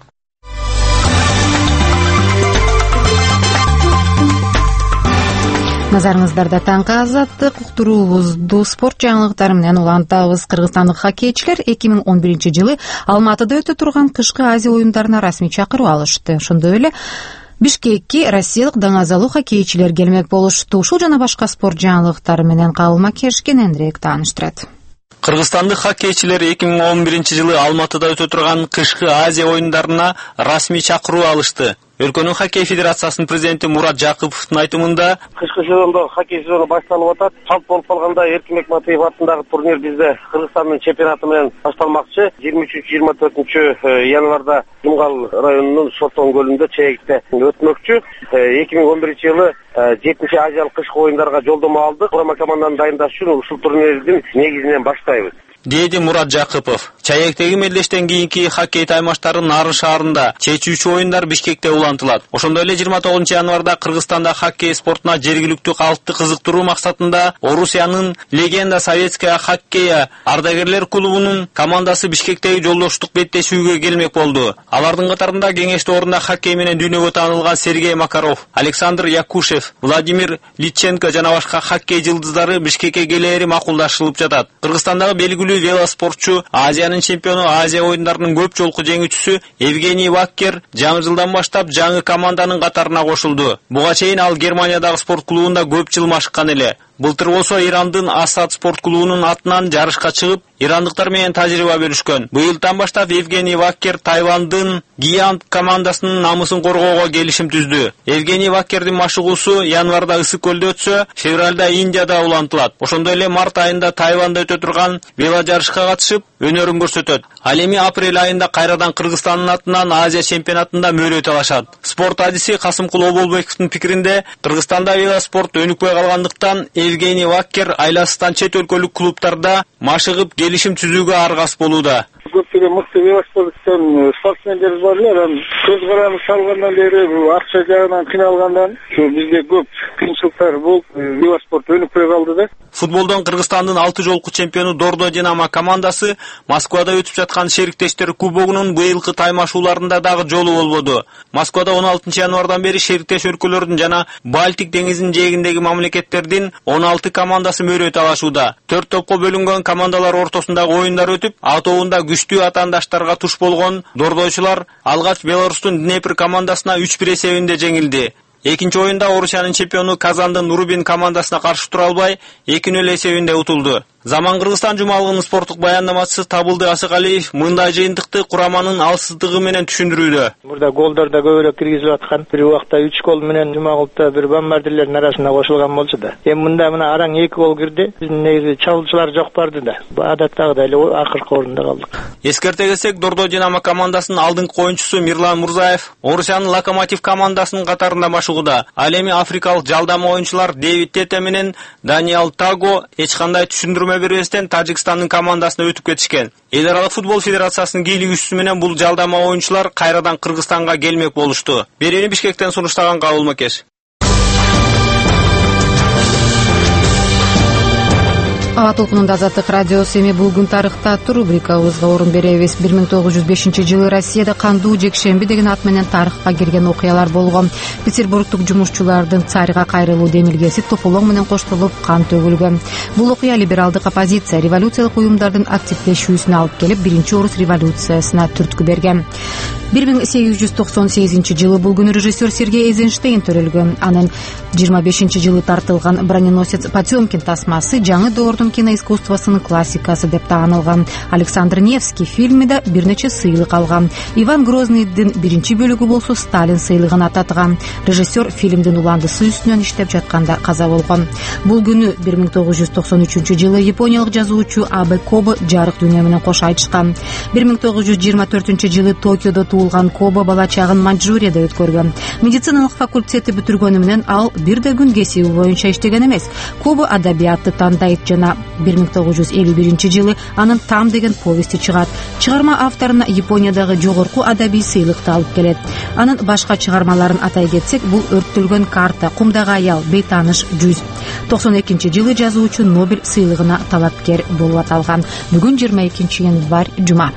Назарыңыздарда таңкы азаттык уктуруубузду спорт жаңылыктары менен улантабыз. Кыргызстандык хоккейчилер эки миң он биринчи жылы Алматыда өтө турган кышкы Азия оюндарына расмий чакыруу алышты. Ошондой эле Бишкекке россиялык даңазалуу хоккейчилер келмек болушту. Ушул жана башка спорт жаңылыктары менен Кабыл Макеш кененирээк тааныштырат. Кыргызстандык хоккейчилер эки миң он биринчи жылы Алматыда өтө турган кышкы Азия оюндарына расмий чакыруу алышты. Өлкөнүн хоккей федерациясынын президенти Мурат Жакыповдун айтымында, кышкы сезондо хоккей сезону башталып атат. Калп болуп калганда Эркин Матыев атындагы турнир бизде Кыргызстандын чемпионаты менен башталмакчы. жыйырма үчүнчү жыйырма төртүнчү январда Жумгал районунун Сотон көлүндө Чейикте өтмөкчү. эки миң он биринчи жылы жетинчи Азиялык кышкы оюндарга жолдомо алдык. Курама команданы дайындаш үчүн ушул турнирдин негизинен баштайбыз, деди Мурат Жакыпов. Чаектеги мелдештен кийинки хоккей таймаштарын Нарын шаарында, чечүүчү оюндар Бишкекте улантылат. Ошондой эле жыйырма тогузунчу январда Кыргызстанда хоккей спортуна жергиликтүү калкты кызыктыруу максатында Орусиянын Легенда Советская хоккея ардагерлер клубунун командасы Бишкектеги жолдоштук беттешүүгө келмек болду. Алардын катарында кеңешти орунда хоккей менен дүйнөгө таанылган Сергей Макаров, Александр Якушев, Владимир Литченко жана башка хоккей жылдыздары Бишкекке келери макулдашылып жатат. Кыргызстандагы белгилүү велоспортчу, Азиянын чемпиону, Азия оюндарынын көп жолку жеңүүчүсү Евгений Ваккер жаңы жылдан баштап жаңы команданын катарына кошулду. Буга чейин ал Германиядагы спорт клубунда көп жыл машыккан эле. Былтыр болсо Ирандын Асад спорт клубунун атынан жарышка чыгып, ирандыктар менен тажрыйба бөлүшкөн. Быйылдан баштап Евгений Ваккер Тайвандын Гиант командасынын намысын коргоого келишим түздү. Евгений Ваккердин машыгуусу январда Ысык көлдө өтсө, февралда Индияда улантылат. Ошондой эле март айында Тайванда өтө турган вело жарышка катышып, өнөрүн көрсөтөт. Ал эми апрель айында кайрадан Кыргызстандын атынан Азия чемпионатында мөрөй талашат. Спорт адиси Касымкул Оболбековдун пикиринде, Кыргызстанда велоспорт өнүкпөй калгандыктан Евгений Ваккер айласыздан чет өлкөлүк клубтарда машыгып келишим түзүүгө аргас болууда. Көптөгөн мыкты велоспорттон спортсмендер бар эле. Көз каранды салгандан бери акча жагынан кыйналгандан бизде көп кыйынчылыктар болуп, велоспорт өнүкпөй калды да. Футболдон Кыргызстандын алты жолку чемпиону Дордо Динамо командасы Москвада өтүп жаткан Шериктештер кубогунун быйылкы таймашууларында дагы жолу болбоду. Москвада он алтынчы январдан бери шериктеш өлкөлөрдүн жана Балтик деңизинин жээгиндеги мамлекеттердин он алты командасы мөрөй талашууда. төрт топко бөлүнгөн командалар ортосундагы оюндар өтүп, А тобунда күчтүү атаандаштарга туш болгон дордойчулар алгач Беларустун Днепр командасына үч бир эсебинде жеңилди. Экинчи оюнда Орусиянын чемпиону Казандын Рубин командасына каршы тура албай, эки нөл эсебинде утулду. Заман Кыргызстан жумалыгынын спорттук баяндамачысы Табылды Асыкалиев мындай жыйынтыкты кураманын алсыздыгы менен түшүндүрүүдө. Мурда голдордо көбүрөөк киргизип аткан, бир убакта үч гол менен Жумагулда бир бомбардирлердин арасына кошулган болчу да. Эми мында мына араң эки гол кирди. Биздин негизи чабуулчулар жок барды да. Адаттагыдай эле акыркы орунда калдык. Эскерте кетсек, Дордо Динамо командасынын алдыңкы оюнчусу Мирлан Мурзаев Орусиянын Локомотив командасынын катарында машыгууда. Ал эми африкалык жалдама оюнчулар Дэвид Тете менен Даниэл Таго эч кандай түшүндүрмө бербестен Тажикстандын командасына өтүп кетишкен. Эл аралык футбол федерациясынын кийлигүүчүсү менен бул жалдама оюнчулар кайрадан Кыргызстанга келмек болушту. Берени Бишкектен сунуштаган Кабыл Макеш. Ала толкунунда Азаттык радиосу эми бүгүн тарыхта рубрикабызга орун беребиз. бир миң тогуз жүз бешинчи жылы Россияда кандуу жекшемби деген ат менен тарыхка кирген окуялар болгон. Петербургтук жумушчулардын царьга кайрылуу демилгеси тополоң менен коштолуп кан төгүлгөн. Бул окуя либералдык оппозиция революциялык уюмдардын активдешүүсүнө алып келип, биринчи орус революциясына түрткү берген. бир миң сегиз жүз токсон сегизинчи жылы бул күнү режиссер Сергей Эйзенштейн төрөлгөн. Анын жыйырма бешинчи жылы тартылган броненосец Потёмкин тасмасы жаңы доордун жапон киноискусствосунун классикасы деп таанылган. Александр Невский фильми да бир нече сыйлык алган. Иван Грозныйдын биринчи бөлүгү болсо Сталин сыйлыгын ататган. Режиссер фильмдин уландысы үстүнөн иштеп жатканда каза болгон. Бул күнү бир миң тогуз жүз токсон үчүнчү жылы япониялык жазуучу Абе Кобо жарык дүйнө менен кошо айтышкан. бир миң тогуз жүз жыйырма төртүнчү жылы Токиодо туулган Кобо бала чагын Манчжурияда өткөргөн. Медициналык факультетти бүтүргөнү менен ал бир да күн кесиби боюнча иштеген эмес. Кобо адабиятты тандайт жана бир миң тогуз жүз элүү биринчи жылы анын Там деген повести чыгат. Чыгарма авторуна Япониядагы жогорку адабий сыйлыкты алып келет. Анын башка чыгармаларын атай кетсек, бул Өрттөлгөн карта, Кумдагы аял, Бейтааныш жүз. токсон экинчи жылы жазуучу Нобель сыйлыгына талапкер болуп аталган. Бүгүн жыйырма экинчи январь жума.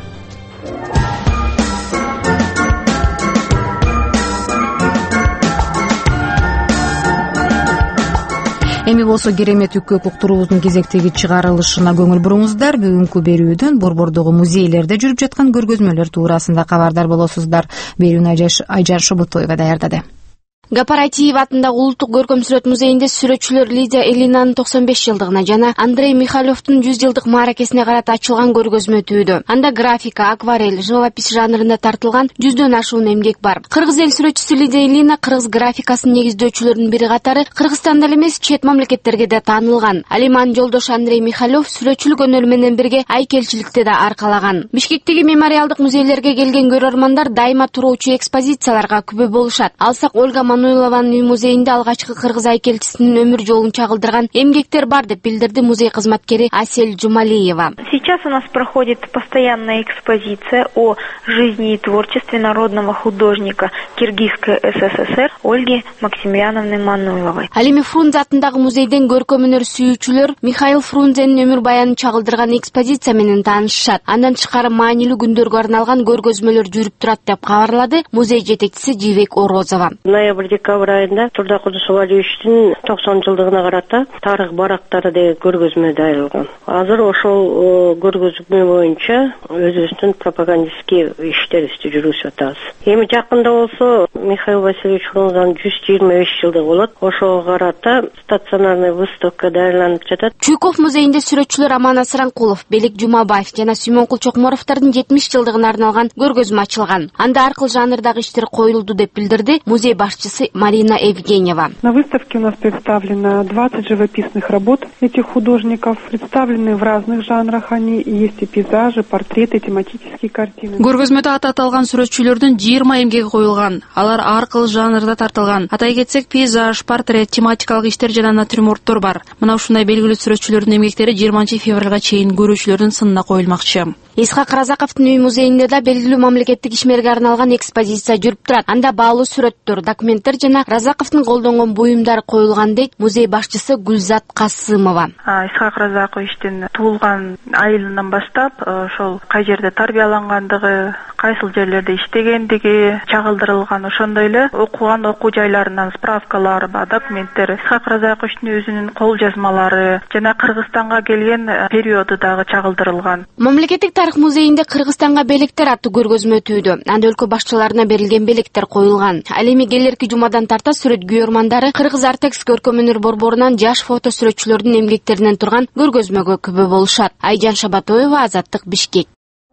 Эми болсо керемет үкү уктуруубуздун кезектеги чыгарылышына көңүл буруңуздар. Бүгүнкү берүүдөн Борбордогу музейлерде жүрүп жаткан көргөзмөлөр туурасында кабардар болосуздар. Берүүнү Айжан Шобутоева даярдады. Гапаратиев атындагы улуттук көркөм сүрөт музейинде сүрөтчүлөр Лидия Элинанын токсон беш жылдыгына жана Андрей Михалевдун жүз жылдык мааракесине карата ачылган көргөзмө өтүүдө. Анда графика, акварель, живопись жанрында тартылган жүздөн ашуун эмгек бар. Кыргыз эл сүрөтчүсү Лидия Элина кыргыз графикасын негиздөөчүлөрдүн бири катары Кыргызстанда эле эмес, чет мамлекеттерге да таанылган. Ал эми анын жолдошу Андрей Михалев сүрөтчүлүк өнөрү менен бирге айкелчиликти да аркалаган. Бишкектеги мемориалдык музейлерге келген көрөрмандар дайыма туруучу экспозицияларга күбө болушат. Алсак Ольга Мануйлованын үй музейинде алгачкы кыргыз айкелчисинин өмүр жолун чагылдырган эмгектер бар деп билдирди музей кызматкери Асель Жумалиева. Сейчас у нас проходит постоянная экспозиция о жизни и творчестве народного художника Киргизской СССР Ольги Максимилиановны Мануйловой. Ал эми Фрунзе атындагы музейден көркөм өнөр сүйүүчүлөр Михаил Фрунзенин өмүр баянын чагылдырган экспозиция менен таанышышат. Андан тышкары маанилүү күндөргө арналган көргөзмөлөр жүрүп турат деп кабарлады музей жетекчиси Жибек Орозова. Декабрь айында Турда Кудусовалиевичтин токсон жылдыгына карата тарых барактары деген көргөзмө дайрылган. Азыр ошол көргөзмө боюнча өзүбүздүн пропагандистский иштерибизди жүргүзүп атабыз. Эми жакында болсо Михаил Васильевич Фрунзенин жүз жыйырма беш жылдыгы болот. Ошого карата стационарный выставка дайырланып жатат. Чуйков музейинде сүрөтчүлөр Аман Асыранкулов, Белик Жумабаев жана Сүймөнкул Чокморовдордун жетимиш жылдыгына арналган көргөзмө ачылган. Анда ар кыл жанрдагы иштер коюлду деп билдирди музей башчысы Марина Евгеньева. На выставке у нас представлено двадцать живописных работ этих художников, представлены в разных жанрах. Они есть и пейзажи, портреты, тематические картины. Көргөзмөдө аты аталган сүрөтчүлөрдүн жыйырма эмгеги коюлган. Алар ар кыл жанрда тартылган. Атай кетсек, пейзаж, портрет, тематикалык иштер жана натюрморттор бар. Мына ушундай белгилүү сүрөтчүлөрдүн эмгектери жыйырманчы февралга чейин көрүүчүлөрдүн сынына коюлмакчы. Исхак Разаковдун үй музейинде да белгилүү мамлекеттик ишмерге арналган экспозиция жүрүп турат. Анда баалуу сүрөттөр, документтер жана Разаковдун колдонгон буюмдар коюлган дейт музей башчысы Гүлзат Касымова. Исхак Разаковичтин туулган айылынан баштап ошол кай жерде тарбиялангандыгы, кайсыл жерлерде иштегендиги чагылдырылган, ошондой эле окуган окуу жайларынан справкалар, документтер, Исхак Разаковичтин өзүнүн кол жазмалары жана Кыргызстанга келген периоду дагы чагылдырылган. Мамлекеттик тарых музейинде Кыргызстанга белектер аттуу көргөзмө өтүүдө. Анда өлкө башчыларына берилген белектер коюлган. Ал эми келерки жумадан тарта сүрөт күйөрмандары Кыргыз Артекс көркөм өнөр борборунан жаш фото сүрөтчүлөрдүн эмгектеринен турган көргөзмөгө күбө болушат. Айжан Шабатоева, Азаттык, Бишкек.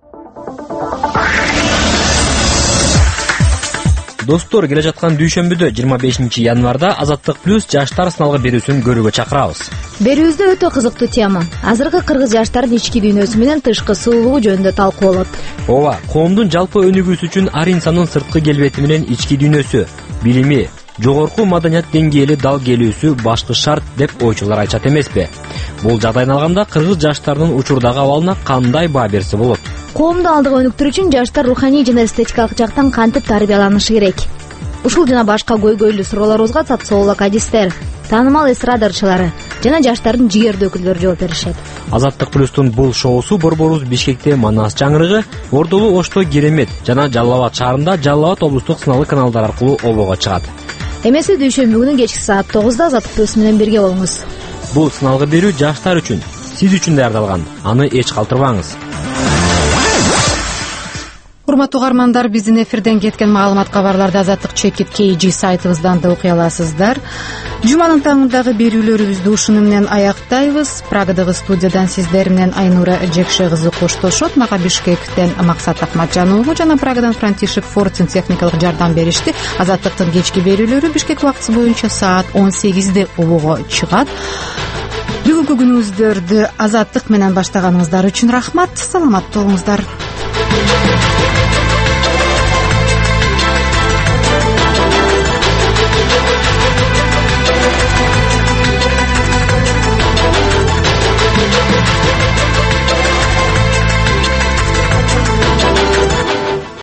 Достор, келе жаткан дүйшөмбүдө жыйырма бешинчи январда Азаттык плюс жаштар сыналгы берүүсүн көрүүгө чакырабыз. Берүүбүздө өтө кызыктуу тема. Азыркы кыргыз жаштардын ички дүйнөсү менен тышкы сулуулугу жөнүндө талкууланат. Ооба, коомдун жалпы өнүгүүсү үчүн ар инсандын сырткы келбети менен ички дүйнөсү, билими, жогорку маданият деңгээли дал келүүсү башкы шарт деп ойчулар айтышат эмеспи? Бул жагдайдан алганда кыргыз жаштарынын учурдагы абалына кандай баа берсе болот? Коомду алдыга өнүктүрүү үчүн жаштар руханий жана эстетикалык жактан кантип тарбияланышы керек? Ушул жана башка көйгөйлүү суроолорубузга социолог, адистер, таанымал эстрада ырчылары жана жаштардын жигердүү өкүлдөрү жооп беришет. Азаттык плюстун бул шоусу борборубуз Бишкекте Манас чаңырыгы, Ордолу Ошто Керемет жана Жалал Абад шаарында Жалал Абад облустук сыналгы каналдар аркылуу обого чыгат. Эмеси дүйшөмбү күнү кечки саат тогузда Азаттык плюс менен бирге болуңуз. Бул сыналгы берүү жаштар үчүн, сиз үчүн даярдалган. Аны эч калтырбаңыз. урматтуу угармандар, биздин эфирден кеткен маалымат кабарларды азаттык чекит кей жи сайтыбыздан да окуй аласыздар. Жуманын таңындагы берүүлөрүбүздү ушуну менен аяктайбыз. Прагадагы студиядан сиздер менен Айнура Жекше кызы коштошот. Мага Бишкектен Максат Акматжанов жана Прагадан Франтишек Форцин техникалык жардам беришти. Азаттыктын кечки берүүлөрү Бишкек убактысы боюнча саат он сегизде улууга чыгат. Бүгүнкү күнүңүздөрдү азаттык менен баштаганыңыздар үчүн рахмат. Саламаттуу болуңуздар.